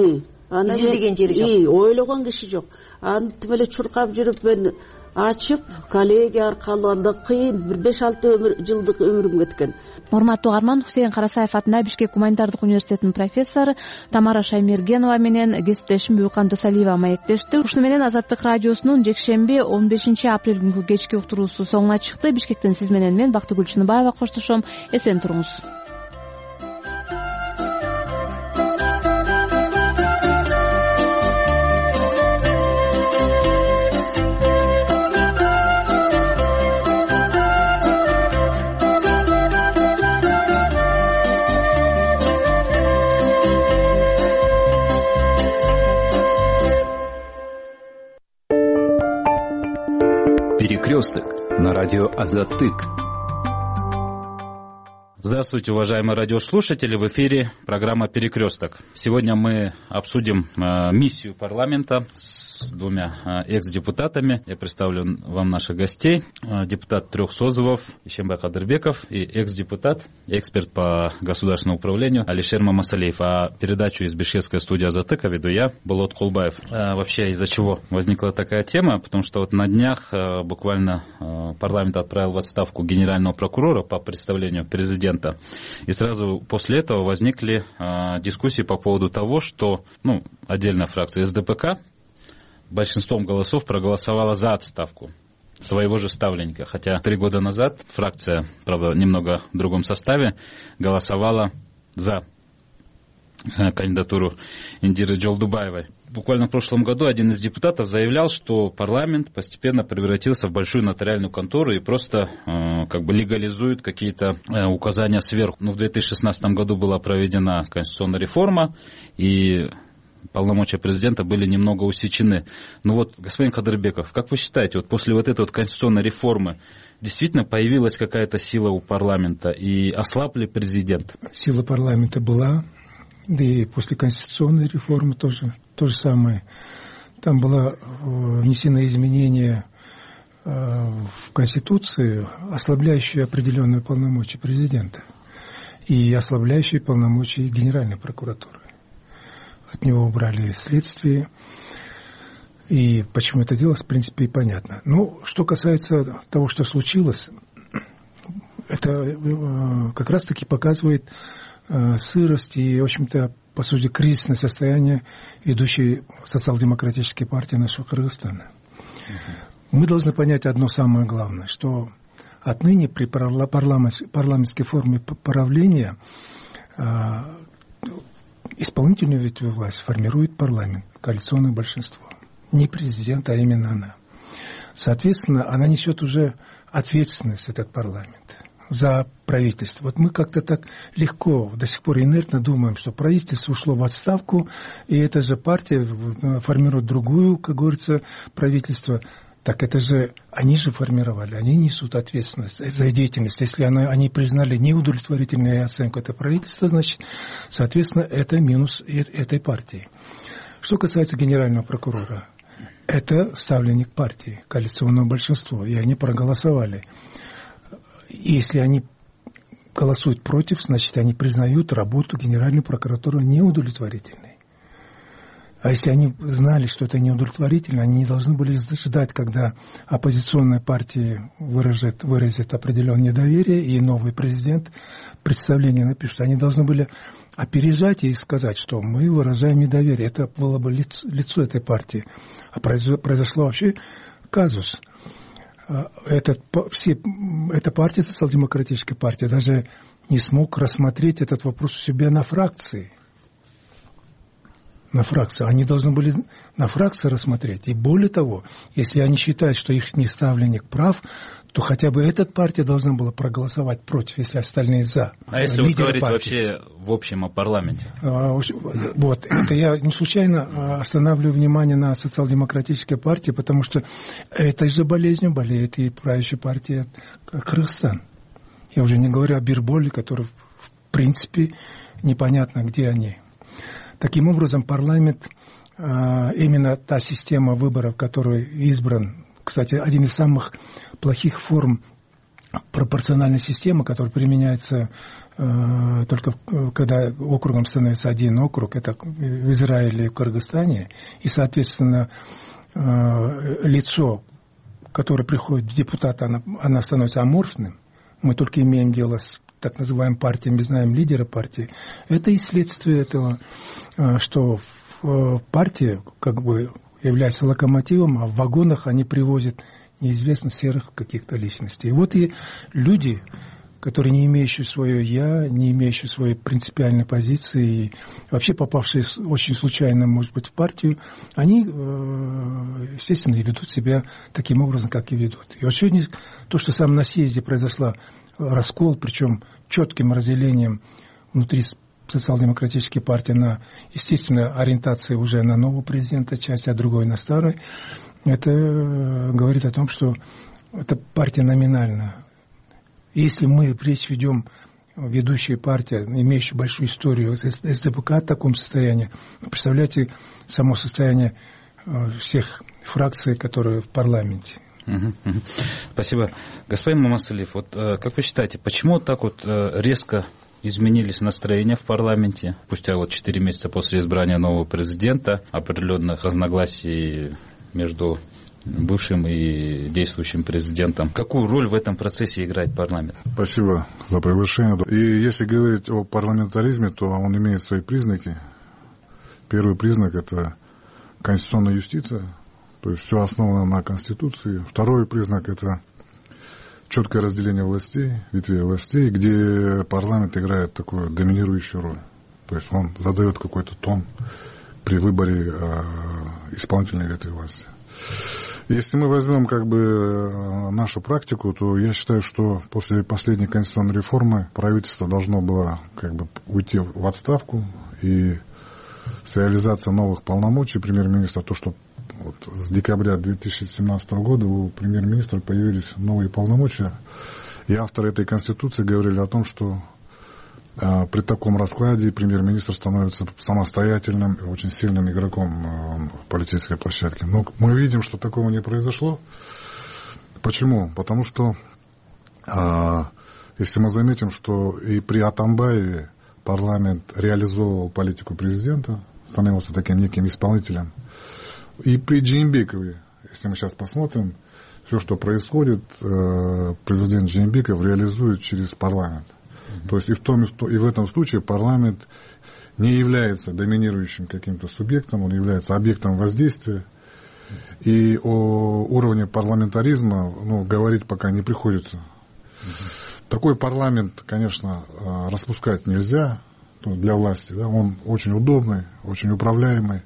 изилдеген жери жок, ойлогон киши жок. Антип эле чуркап жүрүп мен ачып коллегия аркылуу анда кыйын бир беш алты жылдык өмүрүм кеткен. Урматтуу угарман, Хусейин Карасаев атындагы Бишкек гуманитардык университетинин профессору Тамара Шаймергенова менен кесиптешим Бүйкан Досалиева маектешти. Ушуну менен Азаттык радиосунун жекшемби он бешинчи апрель күнкү кечки уктуруусу соңуна чыкты. Бишкектен сиз менен мен Бактыгүл Чыныбаева коштошом. Эсен туруңуз. Перекресток на радио Азаттык. Здравствуйте, уважаемые радиослушатели! В эфире программа «Перекресток». Сегодня мы обсудим э, миссию парламента с двумя э, экс-депутатами. Я представлю вам наших гостей. Э, депутат трех созывов Ишембай Кадырбеков и экс-депутат, эксперт по государственному управлению Алишер Мамасалиев. А передачу из бишкекской студии Азаттыка веду я, Болот Кулбаев. Э, вообще, из-за чего возникла такая тема? Потому что вот на днях э, буквально э, парламент отправил в отставку генерального прокурора по представлению президента. И сразу после этого возникли э, дискуссии по поводу того, что ну, отдельная фракция эс дэ пэ ка большинством голосов проголосовала за отставку своего же ставленника. Хотя три года назад фракция, правда, немного в другом составе, голосовала за э, кандидатуру Индиры Джолдубаевой. Буквально в прошлом году один из депутатов заявлял, что парламент постепенно превратился в большую нотариальную контору и просто э, как бы легализует какие-то э, указания сверху. Но в две тысячи шестнадцатом году была проведена конституционная реформа, и полномочия президента были немного усечены. Ну вот, господин Кадырбеков, как вы считаете, вот после вот этой вот конституционной реформы действительно появилась какая-то сила у парламента и ослаб ли президент? Сила парламента была. Да и после конституционной реформы тоже то же самое. Там было внесено изменение в Конституцию, ослабляющие определенные полномочия президента и ослабляющие полномочия Генеральной прокуратуры. От него убрали следствие. И почему это делалось, в принципе, и понятно. Но что касается того, что случилось, это как раз-таки показывает сырость и, в общем-то, по сути, кризисное состояние идущей социал-демократической партии нашего Кыргызстана. Мы должны понять одно самое главное, что отныне при парламентской форме правления исполнительную ветвь власти формирует парламент, коалиционное большинство. Не президент, а именно она. Соответственно, она несет уже ответственность, этот парламент, за правительство. Вот мы как-то так легко, до сих пор инертно думаем, что правительство ушло в отставку, и эта же партия формирует другую, как говорится, правительство. Так это же они же формировали, они несут ответственность за деятельность. Если она, они признали неудовлетворительную оценку этого правительства, значит, соответственно, это минус этой партии. Что касается генерального прокурора, это ставленник партии, коалиционного большинства, и они проголосовали. И если они голосуют против, значит, они признают работу Генеральной прокуратуры неудовлетворительной. А если они знали, что это неудовлетворительно, они не должны были ждать, когда оппозиционная партия выразит, выразит определенное недоверие, и новый президент представление напишет. Они должны были опережать и сказать, что мы выражаем недоверие. Это было бы лицо, лицо этой партии. А произошло вообще казус. Этот, все, эта партия, социал-демократическая партия, даже не смог рассмотреть этот вопрос у себя на фракции. На фракции. Они должны были на фракции рассмотреть. И более того, если они считают, что их ставленник прав, то хотя бы эта партия должна была проголосовать против, если остальные за. А если вы говорите вообще в общем о парламенте? Вот. Это я не случайно останавливаю внимание на социал-демократической партии, потому что этой же болезнью болеет и правящая партия Кыргызстан. Я уже не говорю о Бирболе, который, в принципе, непонятно, где они. Таким образом, парламент, именно та система выборов, которой избран, кстати, один из самых плохих форм пропорциональная система, которая применяется э, только когда округом становится один округ, это в Израиле и в Кыргызстане, и, соответственно, э, лицо, которое приходит в депутаты, оно, оно становится аморфным, мы только имеем дело с так называемой партией, мы знаем лидера партии, это и следствие этого, э, что в партии как бы является локомотивом, а в вагонах они привозят неизвестно серых каких-то личностей. И вот и люди, которые не имеющие свое «я», не имеющие своей принципиальной позиции, и вообще попавшие очень случайно, может быть, в партию, они, естественно, ведут себя таким образом, как и ведут. И вот сегодня то, что сам на съезде произошла раскол, причем четким разделением внутри социал-демократической партии на, естественно, ориентации уже на нового президента, часть, а другой на старый, это говорит о том, что эта партия номинальна. Если мы речь ведем, ведущая партия, имеющая большую историю, эс дэ пэ ка в таком состоянии, представляете само состояние всех фракций, которые в парламенте. Угу, угу. Спасибо. Господин Мамасалиев, вот как вы считаете, почему так вот резко изменились настроения в парламенте, спустя вот четыре месяца после избрания нового президента, определенных разногласий между бывшим и действующим президентом? Какую роль в этом процессе играет парламент? Спасибо за приглашение. И если говорить о парламентаризме, то он имеет свои признаки. Первый признак – это конституционная юстиция, то есть все основано на Конституции. Второй признак – это четкое разделение властей, ветвей властей, где парламент играет такую доминирующую роль. То есть он задает какой-то тон при выборе э, исполнительной ветви власти. Если мы возьмем как бы нашу практику, то я считаю, что после последней конституционной реформы правительство должно было как бы уйти в отставку, и с реализацией новых полномочий премьер-министра, то, что вот с декабря две тысячи семнадцатого года у премьер-министра появились новые полномочия, и авторы этой конституции говорили о том, что э, при таком раскладе премьер-министр становится самостоятельным, очень сильным игроком э, в политической площадке. Но мы видим, что такого не произошло. Почему? Потому что, э, если мы заметим, что и при Атамбаеве парламент реализовывал политику президента, становился таким неким исполнителем, и при Джеймбекове, если мы сейчас посмотрим, все, что происходит, президент Джеймбеков реализует через парламент. Mm-hmm. То есть и в, том, и в этом случае парламент не является доминирующим каким-то субъектом, он является объектом воздействия. И о уровне парламентаризма ну, говорить пока не приходится. Mm-hmm. Такой парламент, конечно, распускать нельзя для власти. Да? Он очень удобный, очень управляемый.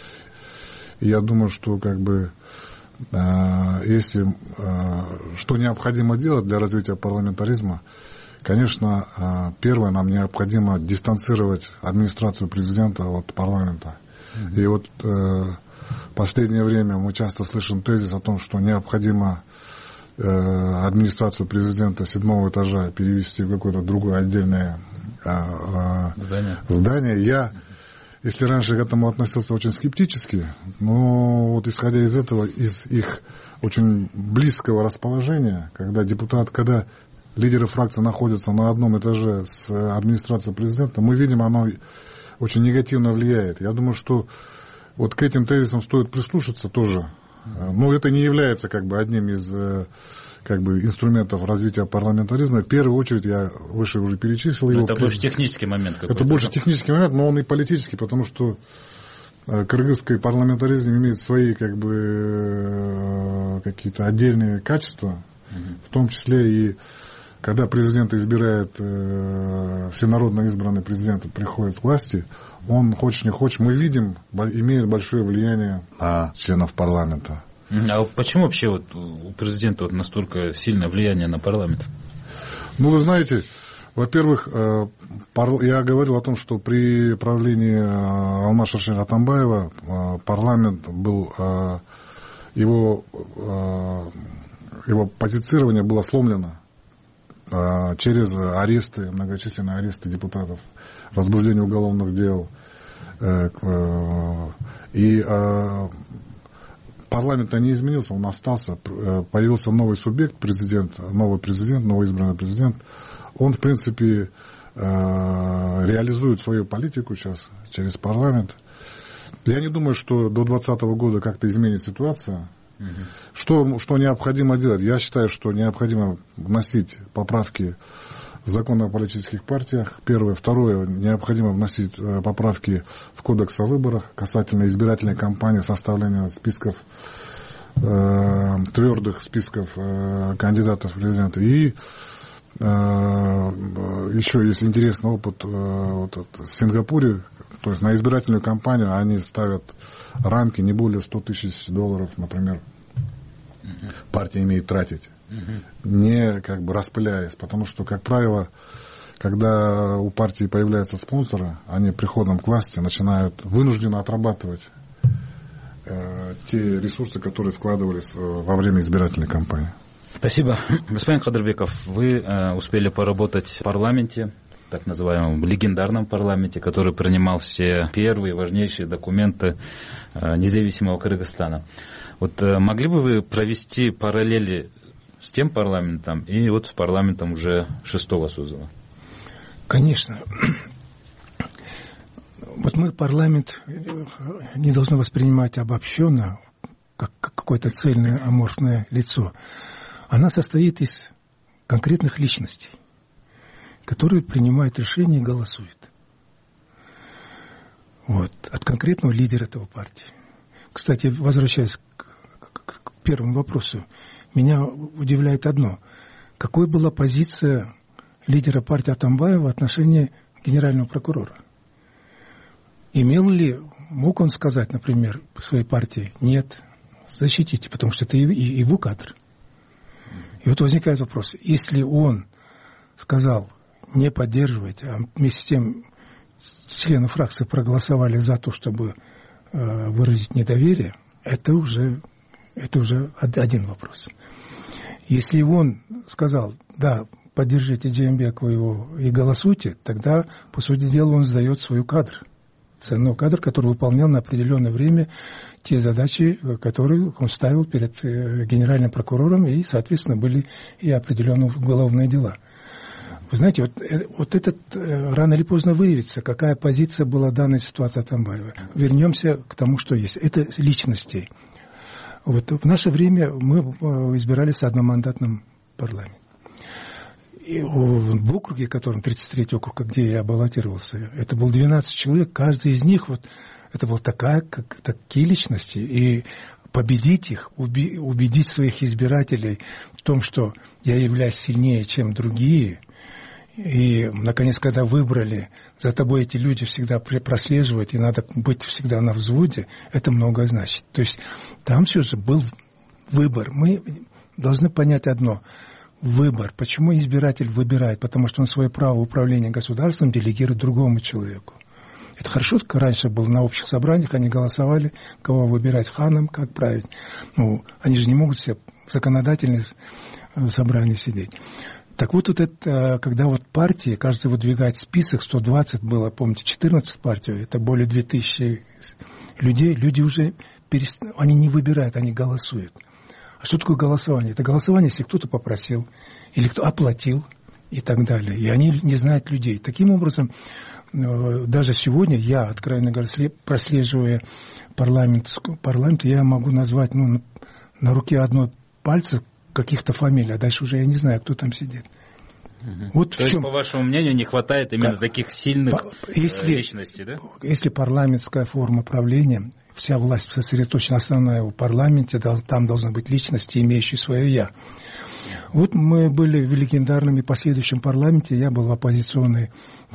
И я думаю, что как бы, э, если э, что необходимо делать для развития парламентаризма, конечно, э, первое, нам необходимо дистанцировать администрацию президента от парламента. Mm-hmm. И вот э, в последнее время мы часто слышим тезис о том, что необходимо э, администрацию президента седьмого этажа перевести в какое-то другое отдельное э, э, здание. здание. Я Если раньше к этому относился очень скептически, но вот исходя из этого, из их очень близкого расположения, когда депутат, когда лидеры фракции находятся на одном этаже с администрацией президента, мы видим, оно очень негативно влияет. Я думаю, что вот к этим тезисам стоит прислушаться тоже. Но это не является как бы одним из как бы инструментов развития парламентаризма. В первую очередь, я выше уже перечислил его. Это больше технический момент какой-то. Это больше технический момент, но он и политический, потому что кыргызский парламентаризм имеет свои как бы какие-то отдельные качества, угу. В том числе и когда президент избирает, всенародно избранный президент приходит к власти, он, хочешь не хочешь, мы видим, имеет большое влияние на членов парламента. А почему вообще вот у президента вот настолько сильное влияние на парламент? Ну, вы знаете, во-первых, я говорил о том, что при правлении Алмаз-Шаршеновича Атамбаева парламент был, его, его позиционирование было сломлено через аресты, многочисленные аресты депутатов, возбуждение уголовных дел. И парламент-то не изменился, он остался. Появился новый субъект, президент, новый президент, новоизбранный президент. Он, в принципе, реализует свою политику сейчас через парламент. Я не думаю, что до двадцатого года как-то изменит ситуация. Угу. Что, что необходимо делать? Я считаю, что необходимо вносить поправки в закон о политических партиях. Первое. Второе. Необходимо вносить поправки в кодекс о выборах касательно избирательной кампании, составления списков, э, твердых списков э, кандидатов в президенты. И э, еще есть интересный опыт э, вот, в Сингапуре. То есть на избирательную кампанию они ставят рамки не более сто тысяч долларов, например, uh-huh. партия имеет тратить, uh-huh. не как бы распыляясь. Потому что, как правило, когда у партии появляются спонсоры, они приходом к власти начинают вынужденно отрабатывать э, те ресурсы, которые вкладывались во время избирательной кампании. Спасибо. Господин Кадырбеков, вы э, успели поработать в парламенте, так называемом легендарном парламенте, который принимал все первые важнейшие документы э, независимого Кыргызстана. Вот э, могли бы вы провести параллели с тем парламентом и вот с парламентом уже шестого созыва? Конечно. Вот мы парламент не должны воспринимать обобщенно, как какое-то цельное аморфное лицо. Она состоит из конкретных личностей, которые принимают решения и голосуют. Вот. От конкретного лидера этого партии. Кстати, возвращаясь к, к, к первому вопросу, меня удивляет одно. Какой была позиция лидера партии Атамбаева в отношении генерального прокурора? Имел ли, мог он сказать, например, своей партии, нет, защитите, потому что это его кадр. И вот возникает вопрос, если он сказал, не поддерживать, а вместе с тем члены фракции проголосовали за то, чтобы э, выразить недоверие, это уже, это уже один вопрос. Если он сказал, да, поддержите Джеймбекова его и голосуйте, тогда, по сути дела, он сдает свой кадр, ценный кадр, который выполнял на определенное время те задачи, которые он ставил перед э, генеральным прокурором, и, соответственно, были и определенные уголовные дела. Вы знаете, вот, вот этот э, рано или поздно выявится, какая позиция была в данной ситуации Атамбаева. Вернемся к тому, что есть. Это личностей. Вот в наше время мы избирались в одномандатном парламенте. И в округе, которым тридцать третий округ, где я баллотировался, это было двенадцать человек. Каждый из них, вот, это была такая, как, такие личности. И победить их, уби, убедить своих избирателей в том, что я являюсь сильнее, чем другие. И, наконец, когда выбрали, за тобой эти люди всегда прослеживают, и надо быть всегда на взводе, это многое значит. То есть там все же был выбор. Мы должны понять одно. Выбор. Почему избиратель выбирает? Потому что он свое право управления государством делегирует другому человеку. Это хорошо, как раньше было на общих собраниях, они голосовали, кого выбирать ханом, как править. Ну, они же не могут все в законодательном собрании сидеть. Так вот, вот это, когда вот партии, каждый выдвигает список, сто двадцать было, помните, четырнадцать партий, это более две тысячи людей, люди уже, перест... они не выбирают, они голосуют. А что такое голосование? Это голосование, если кто-то попросил, или кто оплатил, и так далее. И они не знают людей. Таким образом, даже сегодня я, откровенно говоря, прослеживая парламент, парламент я могу назвать ну, на руке одной пальца каких-то фамилий, а дальше уже я не знаю, кто там сидит. Угу. Вот То в чем... есть, по вашему мнению, не хватает именно как... таких сильных по... если... личностей, да? Если парламентская форма правления, вся власть сосредоточена основная в парламенте, там должны быть личности, имеющие свое «я». Вот мы были в легендарном и последующем парламенте, я был в оппозиционной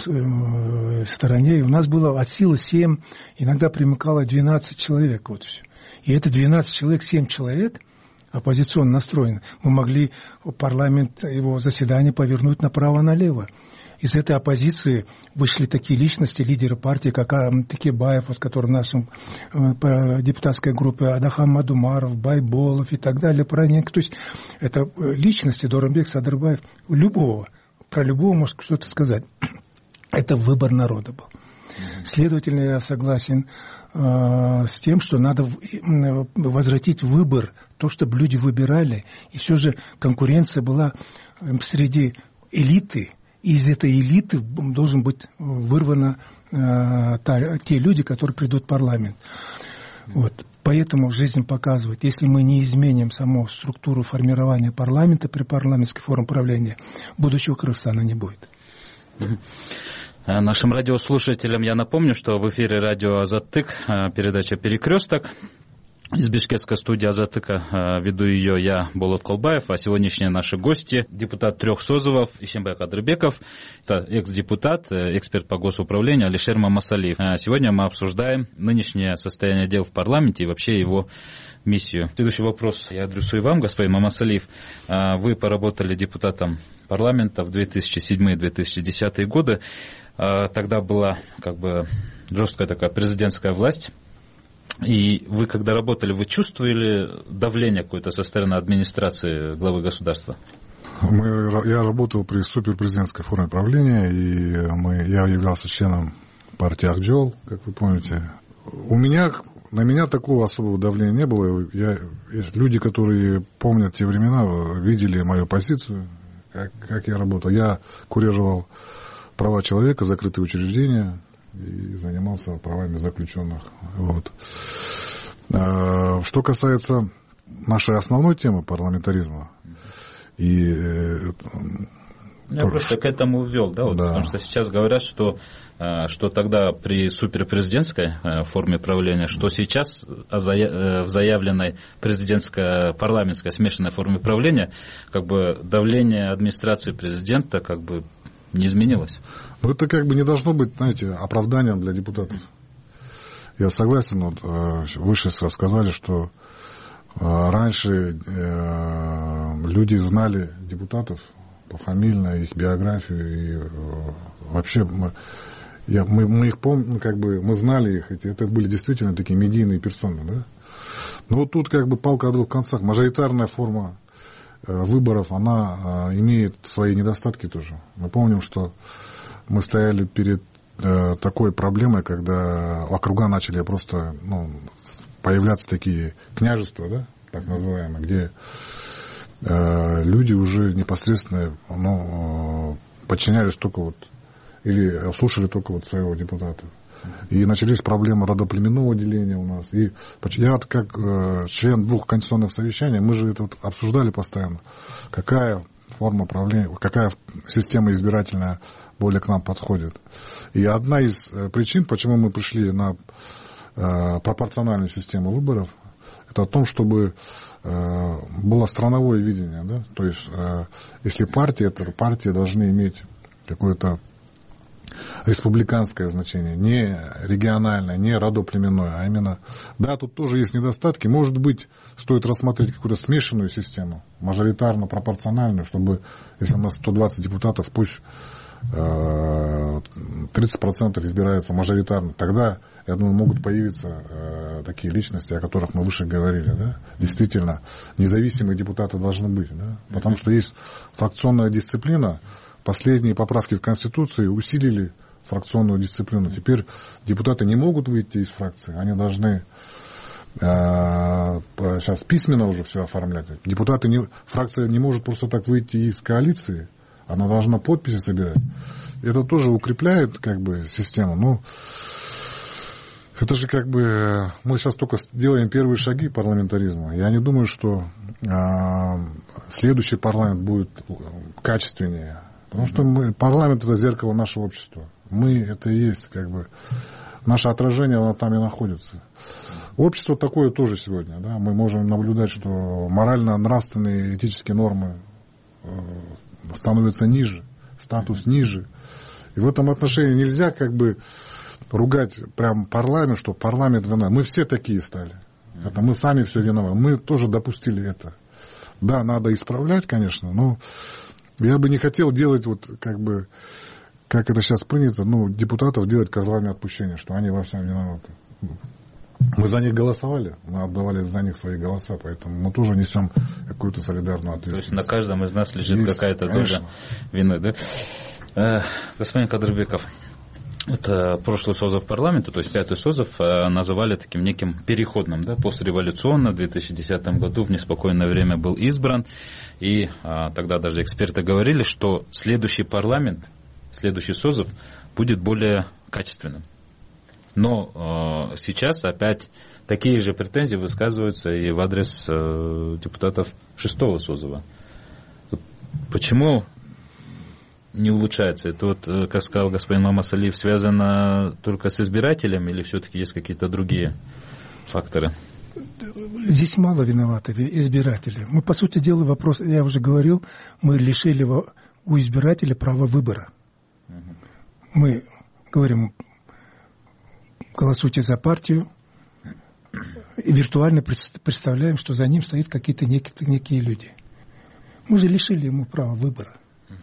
стороне, и у нас было от силы семь, иногда примыкало двенадцать человек. Вот все. И это двенадцать человек, семь человек оппозиционно настроены. Мы могли парламент, его заседание повернуть направо-налево. Из этой оппозиции вышли такие личности, лидеры партии, как Текебаев, вот, который в нашем э, депутатской группе, Адахам Мадумаров, Байболов и так далее. Про них. То есть это личности, Дорамбек Садырбаев, любого, про любого может что-то сказать. Это выбор народа был. Следовательно, я согласен э, с тем, что надо возвратить выбор, то, чтобы люди выбирали, и все же конкуренция была среди элиты, и из этой элиты должен быть вырвано э, та, те люди, которые придут в парламент. Вот. Поэтому жизнь показывает, если мы не изменим саму структуру формирования парламента при парламентской форме правления, будущего Кыргызстана не будет. Нашим радиослушателям я напомню, что в эфире радио Азаттык, передача «Перекресток». Из бишкекской студии Азаттыка веду ее я, Болот Колбаев, а сегодняшние наши гости, депутат трех созывов Ишембай Кадырбеков, это экс-депутат, эксперт по госуправлению Алишер Мамасалиев. Сегодня мы обсуждаем нынешнее состояние дел в парламенте и вообще его миссию. Следующий вопрос я адресую вам, господин Мамасалиев. Вы поработали депутатом парламента в две тысячи седьмой — две тысячи десятые годы. Тогда была как бы жесткая такая президентская власть. И вы, когда работали, вы чувствовали давление какое-то со стороны администрации главы государства? Мы, я работал при суперпрезидентской форме правления, и мы, я являлся членом партии Акжол, как вы помните. У меня, на меня такого особого давления не было. Я, люди, которые помнят те времена, видели мою позицию, как, как я работал. Я курировал права человека, закрытые учреждения, и занимался правами заключенных. Вот. Что касается нашей основной темы парламентаризма, и я то, просто к этому ввел, да, вот, да, потому что сейчас говорят, что, что тогда при суперпрезидентской форме правления, что сейчас в заявленной президентско-парламентской смешанной форме правления, как бы давление администрации президента как бы не изменилось. Ну, это как бы не должно быть, знаете, оправданием для депутатов. Я согласен, вот, выше сказали, что раньше люди знали депутатов пофамильно, их биографию, и вообще мы, я, мы, мы их помним, как бы мы знали их, это были действительно такие медийные персоны, да? Но вот тут как бы палка о двух концах. Мажоритарная форма выборов, она имеет свои недостатки тоже. Мы помним, что мы стояли перед э, такой проблемой, когда округа начали просто ну, появляться такие княжества, да, так называемые, где э, люди уже непосредственно ну, подчинялись только вот, или слушали только вот своего депутата. И начались проблемы родоплеменного деления у нас. И я вот как э, член двух конституционных совещаний, мы же это вот обсуждали постоянно, какая форма правления, какая система избирательная более к нам подходит. И одна из причин, почему мы пришли на э, пропорциональную систему выборов, это о том, чтобы э, было страновое видение. Да? То есть, э, если партии, то партии должны иметь какое-то республиканское значение, не региональное, не родоплеменное, а именно... Да, тут тоже есть недостатки. Может быть, стоит рассмотреть какую-то смешанную систему, мажоритарно пропорциональную, чтобы, если у нас сто двадцать депутатов, пусть тридцать процентов избирается мажоритарно, тогда, я думаю, могут появиться э, такие личности, о которых мы выше говорили. Да? Действительно, независимые депутаты должны быть. Да? Потому что есть фракционная дисциплина. Последние поправки в Конституции усилили фракционную дисциплину. Теперь депутаты не могут выйти из фракции, они должны э, сейчас письменно уже все оформлять. Депутаты не, фракция не может просто так выйти из коалиции, она должна подписи собирать. Это тоже укрепляет как бы систему. Но это же как бы мы сейчас только делаем первые шаги парламентаризма. Я не думаю, что э, следующий парламент будет качественнее. Потому что мы, парламент — это зеркало нашего общества. Мы — это и есть как бы наше отражение, оно там и находится. Общество такое тоже сегодня. Да? Мы можем наблюдать, что морально-нравственные этические нормы э, становятся ниже, статус ниже. И в этом отношении нельзя как бы ругать прям парламент, что парламент виноват. Мы все такие стали. Это мы сами все виноваты. Мы тоже допустили это. Да, надо исправлять, конечно, но я бы не хотел делать, вот как бы, как это сейчас принято, ну, депутатов делать козлами отпущения, что они во всем виноваты. Мы за них голосовали, мы отдавали за них свои голоса, поэтому мы тоже несем какую-то солидарную ответственность. То есть на каждом из нас лежит есть, какая-то доля вины, да? Господин Кадырбеков, Это прошлый созыв парламента, то есть пятый созыв, называли таким неким переходным, да, постреволюционно. В две тысячи десятом году в неспокойное время был избран, и а, тогда даже эксперты говорили, что следующий парламент, следующий созыв будет более качественным. Но а, сейчас опять такие же претензии высказываются и в адрес а, депутатов шестого созыва. Почему не улучшается? Это вот, как сказал господин Мамасалиев, связано только с избирателем или все-таки есть какие-то другие факторы? Здесь мало виноваты избиратели. Мы, по сути дела, вопрос, я уже говорил, мы лишили его, у избирателя права выбора. Угу. Мы говорим, голосуйте за партию, и виртуально представляем, что за ним стоят какие-то некие, некие люди. Мы же лишили ему права выбора.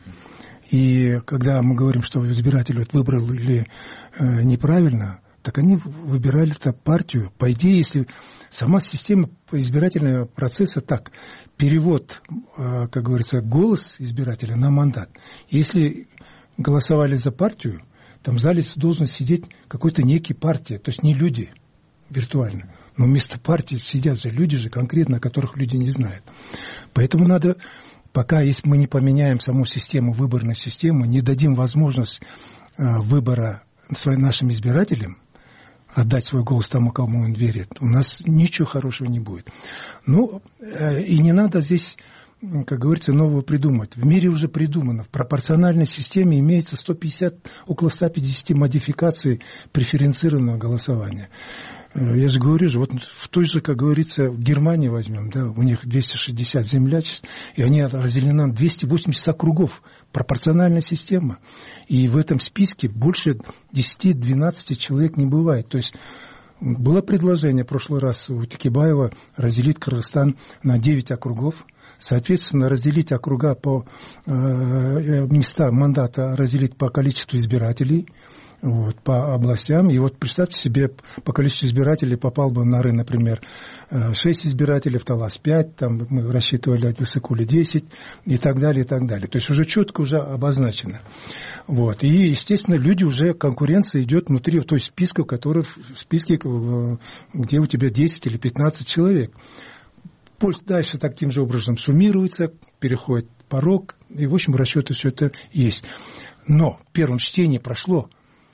И когда мы говорим, что избиратель вот выбрал или э, неправильно, так они выбирали партию. По идее, если сама система избирательного процесса так, перевод, э, как говорится, голос избирателя на мандат. Если голосовали за партию, там в зале должен сидеть какой-то некий партия, то есть не люди виртуально. Но вместо партии сидят же люди, же конкретно, которых люди не знают. Поэтому надо... Пока, если мы не поменяем саму систему, выборную систему, не дадим возможность э, выбора своим нашим избирателям, отдать свой голос тому, кому он верит, у нас ничего хорошего не будет. Ну, э, и не надо здесь, как говорится, нового придумать. В мире уже придумано. В пропорциональной системе имеется сто пятьдесят, около ста пятидесяти модификаций преференцированного голосования. Я же говорю, вот в той же, как говорится, в Германии возьмем, да, у них двести шестьдесят землячеств, и они разделены на двести восемьдесят округов. Пропорциональная система. И в этом списке больше десяти-двенадцати человек не бывает. То есть было предложение в прошлый раз у Текебаева разделить Кыргызстан на девять округов. Соответственно, разделить округа по э, места мандата, разделить по количеству избирателей. Вот, по областям. И вот представьте себе, по количеству избирателей попал бы на Нары, например, шесть избирателей, в Талас пять, там мы рассчитывали в Иссыкуле десять и так далее, и так далее. То есть уже четко уже обозначено. Вот. И, естественно, люди уже, конкуренция идет внутри, то есть списков, которые в списке, где у тебя десять или пятнадцать человек. Дальше таким же образом суммируется, переходит порог, и, в общем, расчеты все это есть. Но в первом чтении прошло.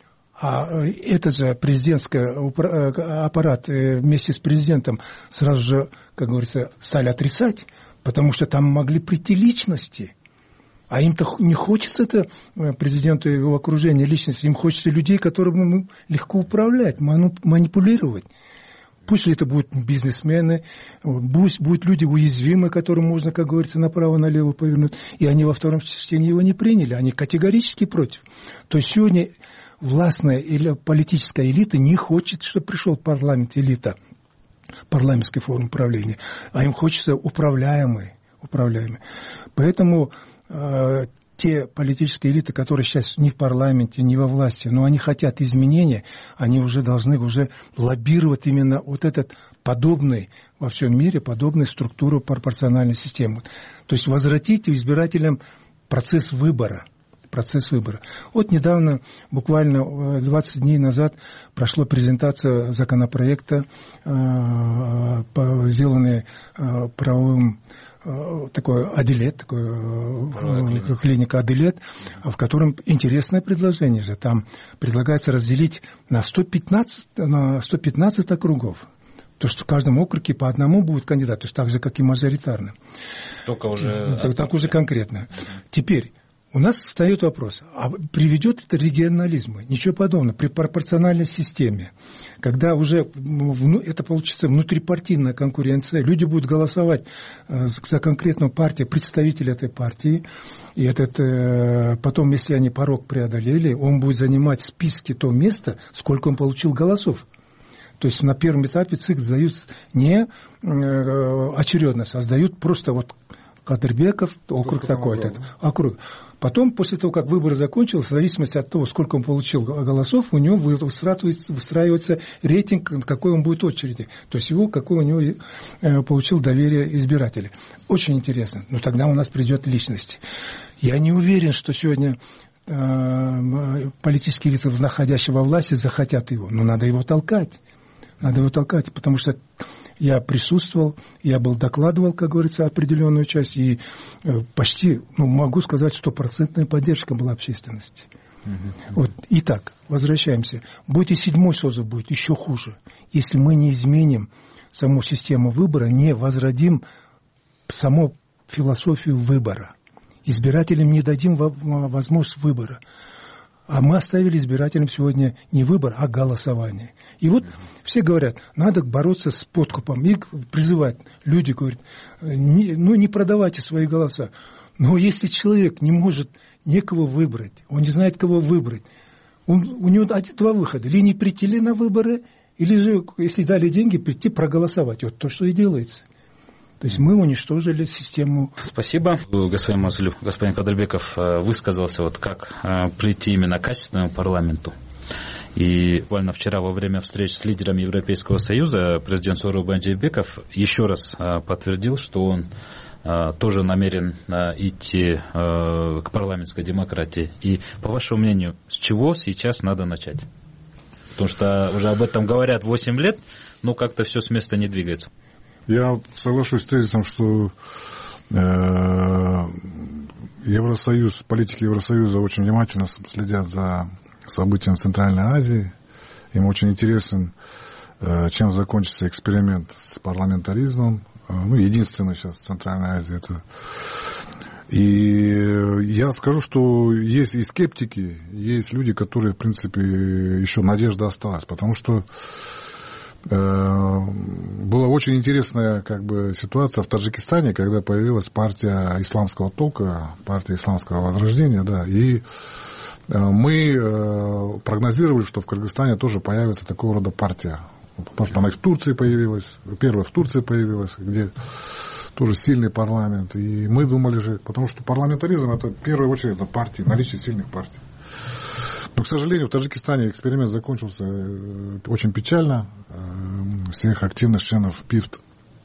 А это же президентский аппарат вместе с президентом сразу же, как говорится, стали отрицать, потому что там могли прийти личности. А им-то не хочется-то, президенту и его окружению, личности, им хочется людей, которым легко управлять, манипулировать. Пусть это будут бизнесмены, пусть будут люди уязвимые, которым можно, как говорится, направо-налево повернуть. И они во втором чтении его не приняли, они категорически против. То есть сегодня властная или политическая элита не хочет, чтобы пришел парламент, элита, парламентский форум управления, а им хочется управляемые, управляемые. Поэтому э, те политические элиты, которые сейчас не в парламенте, не во власти, но они хотят изменения, они уже должны уже лоббировать именно вот этот подобный во всем мире, подобную структуру пропорциональной системы. То есть возвратить избирателям процесс выбора. Процесс выбора. Вот недавно, буквально двадцать дней назад, прошла презентация законопроекта, сделанный правовым такой Аделет, такой, клиника. клиника Аделет, в котором интересное предложение же. Там предлагается разделить на сто пятнадцать, на сто пятнадцать округов. То, что в каждом округе по одному будет кандидат, то есть так же, как и мажоритарно. Только уже... Так, так уже конкретно. Теперь... У нас встает вопрос, а приведет это регионализму? Ничего подобного. При пропорциональной системе, когда уже это получится внутрипартийная конкуренция, люди будут голосовать за конкретную партию, представителя этой партии, и этот, потом, если они порог преодолели, он будет занимать в списке то место, сколько он получил голосов. То есть на первом этапе ЦИК сдают не очередность, а сдают просто вот Кадырбеков, округ такой-то, округ. Потом, после того, как выборы закончились, в зависимости от того, сколько он получил голосов, у него выстраивается, выстраивается рейтинг, на какой он будет очереди. То есть его, какой у него э, получил доверие избирателей. Очень интересно. Но тогда у нас придет личность. Я не уверен, что сегодня э, политические элиты, находящие во власти, захотят его. Но надо его толкать. Надо его толкать, потому что я присутствовал, я был докладывал, как говорится, определенную часть, и почти, ну, могу сказать, стопроцентная поддержка была общественности. Uh-huh. Вот. Итак, возвращаемся. Будет и седьмой созыв, будет еще хуже. Если мы не изменим саму систему выбора, не возродим саму философию выбора. Избирателям не дадим возможность выбора. А мы оставили избирателям сегодня не выбор, а голосование. И вот все говорят, надо бороться с подкупом. И призывать. Люди говорят, не, ну не продавайте свои голоса. Но если человек не может некого выбрать, он не знает, кого выбрать, он, у него один, два выхода. Или не прийти ли на выборы, или же, если дали деньги, прийти проголосовать. Вот то, что и делается. То есть мы уничтожили систему. Спасибо. Господин Мазлю, господин Кадырбеков высказался, вот как прийти именно к качественному парламенту. И буквально вчера во время встреч с лидерами Европейского Союза президент Сооронбай Жээнбеков еще раз подтвердил, что он тоже намерен идти к парламентской демократии. И по вашему мнению, с чего сейчас надо начать? Потому что уже об этом говорят восемь лет, но как-то все с места не двигается. Я соглашусь с тезисом, что э, Евросоюз, политики Евросоюза очень внимательно следят за событиями в Центральной Азии. Им очень интересен, э, чем закончится эксперимент с парламентаризмом. Э, ну, единственный сейчас в Центральной Азии это. И я скажу, что есть и скептики, есть люди, которые, в принципе, еще надежда осталась, потому что была очень интересная как бы ситуация в Таджикистане, когда появилась партия исламского толка, партия исламского возрождения, да, и мы прогнозировали, что в Кыргызстане тоже появится такого рода партия, потому что она и в Турции появилась, первая в Турции появилась, где тоже сильный парламент, и мы думали же, потому что парламентаризм это в первую очередь это партии, наличие сильных партий. Но, к сожалению, в Таджикистане эксперимент закончился очень печально. Всех активных членов ПИФТ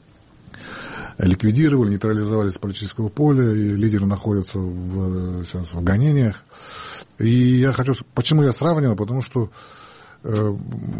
ликвидировали, нейтрализовали с политического поля, и лидеры находятся в, сейчас в гонениях. И я хочу... Почему я сравниваю? Потому что э,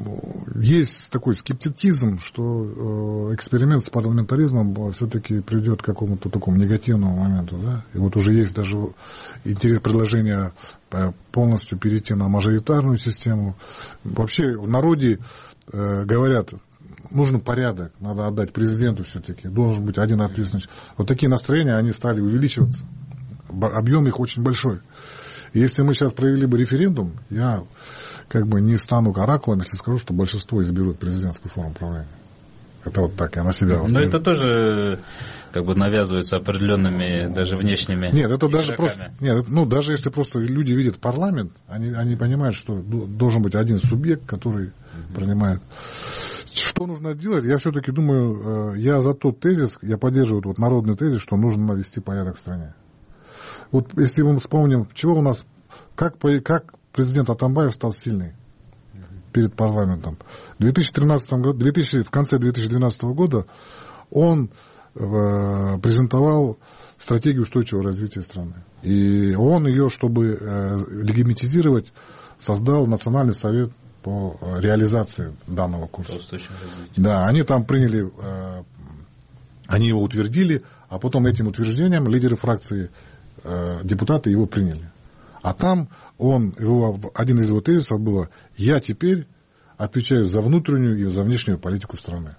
есть такой скептицизм, что э, эксперимент с парламентаризмом все-таки приведет к какому-то такому негативному моменту. Да? И вот уже есть даже интерес, предложение полностью перейти на мажоритарную систему. Вообще в народе э, говорят, нужен порядок, надо отдать президенту все-таки, должен быть один ответственный. Вот такие настроения, они стали увеличиваться. Объем их очень большой. И если мы сейчас провели бы референдум, я как бы не стану оракулом, если скажу, что большинство изберут президентскую форму правления. Это вот так, я на себя... Но вот это тоже как бы навязывается определенными даже внешними Нет, это игроками. Даже просто... Нет, ну, даже если просто люди видят парламент, они, они понимают, что должен быть один субъект, который uh-huh. принимает. Что нужно делать? Я все-таки думаю, я за тот тезис, я поддерживаю вот народный тезис, что нужно навести порядок в стране. Вот если мы вспомним, чего у нас... Как, как президент Атамбаев стал сильный перед парламентом. В две тысячи тринадцатом году, две тысячи, в конце две тысячи двенадцатого года он э, презентовал стратегию устойчивого развития страны. И он ее, чтобы э, легитимизировать, создал Национальный совет по реализации данного курса. Да, они там приняли, э, они его утвердили, а потом этим утверждением лидеры фракции, э, депутаты его приняли. А там он, его, один из его тезисов было: я теперь отвечаю за внутреннюю и за внешнюю политику страны.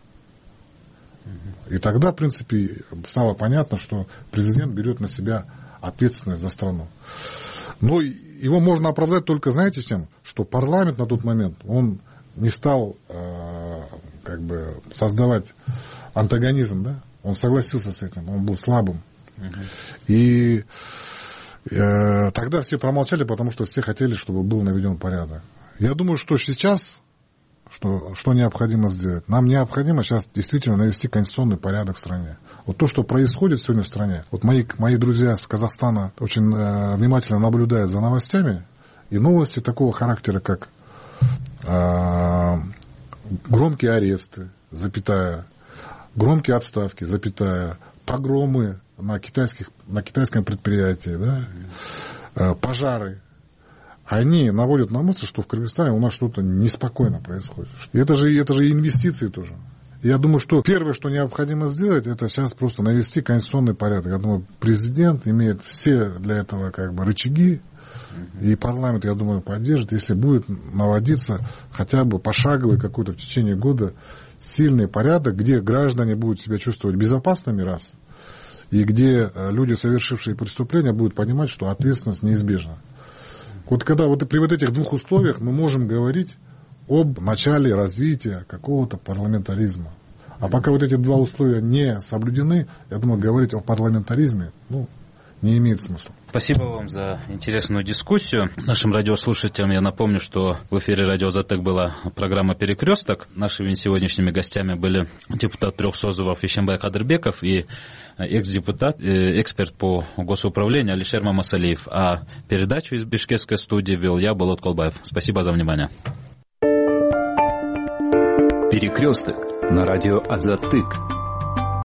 И тогда, в принципе, стало понятно, что президент берет на себя ответственность за страну. Но его можно оправдать только, знаете, чем? Что парламент на тот момент, он не стал э, как бы создавать антагонизм, да? Он согласился с этим, он был слабым. Uh-huh. И тогда все промолчали, потому что все хотели, чтобы был наведен порядок. Я думаю, что сейчас, что, что необходимо сделать? Нам необходимо сейчас действительно навести конституционный порядок в стране. Вот то, что происходит сегодня в стране. Вот мои, мои друзья с Казахстана очень э, внимательно наблюдают за новостями. И новости такого характера, как э, громкие аресты, запятая, громкие отставки, запятая, погромы на, китайских, на китайском предприятии, да, пожары. они наводят на мысль, что в Кыргызстане у нас что-то неспокойно происходит. И это же, это же инвестиции тоже. Я думаю, что первое, что необходимо сделать, это сейчас просто навести конституционный порядок. Я думаю, президент имеет все для этого как бы рычаги, и парламент, я думаю, поддержит, если будет наводиться хотя бы пошаговый какой-то в течение года сильный порядок, где граждане будут себя чувствовать безопасными, раз, и где люди, совершившие преступления, будут понимать, что ответственность неизбежна. Вот когда вот при вот этих двух условиях мы можем говорить об начале развития какого-то парламентаризма. А пока вот эти два условия не соблюдены, я думаю, говорить о парламентаризме, ну, не имеет смысла. Спасибо вам за интересную дискуссию. Нашим радиослушателям я напомню, что в эфире радио «Азаттык» была программа «Перекресток». Нашими сегодняшними гостями были депутат трех созывов Ишембай Кадырбеков и экс-депутат, эксперт по госуправлению Алишер Мамасалиев. А передачу из бишкекской студии вел я, Болот Колбаев. Спасибо за внимание. «Перекресток» на радио «Азаттык».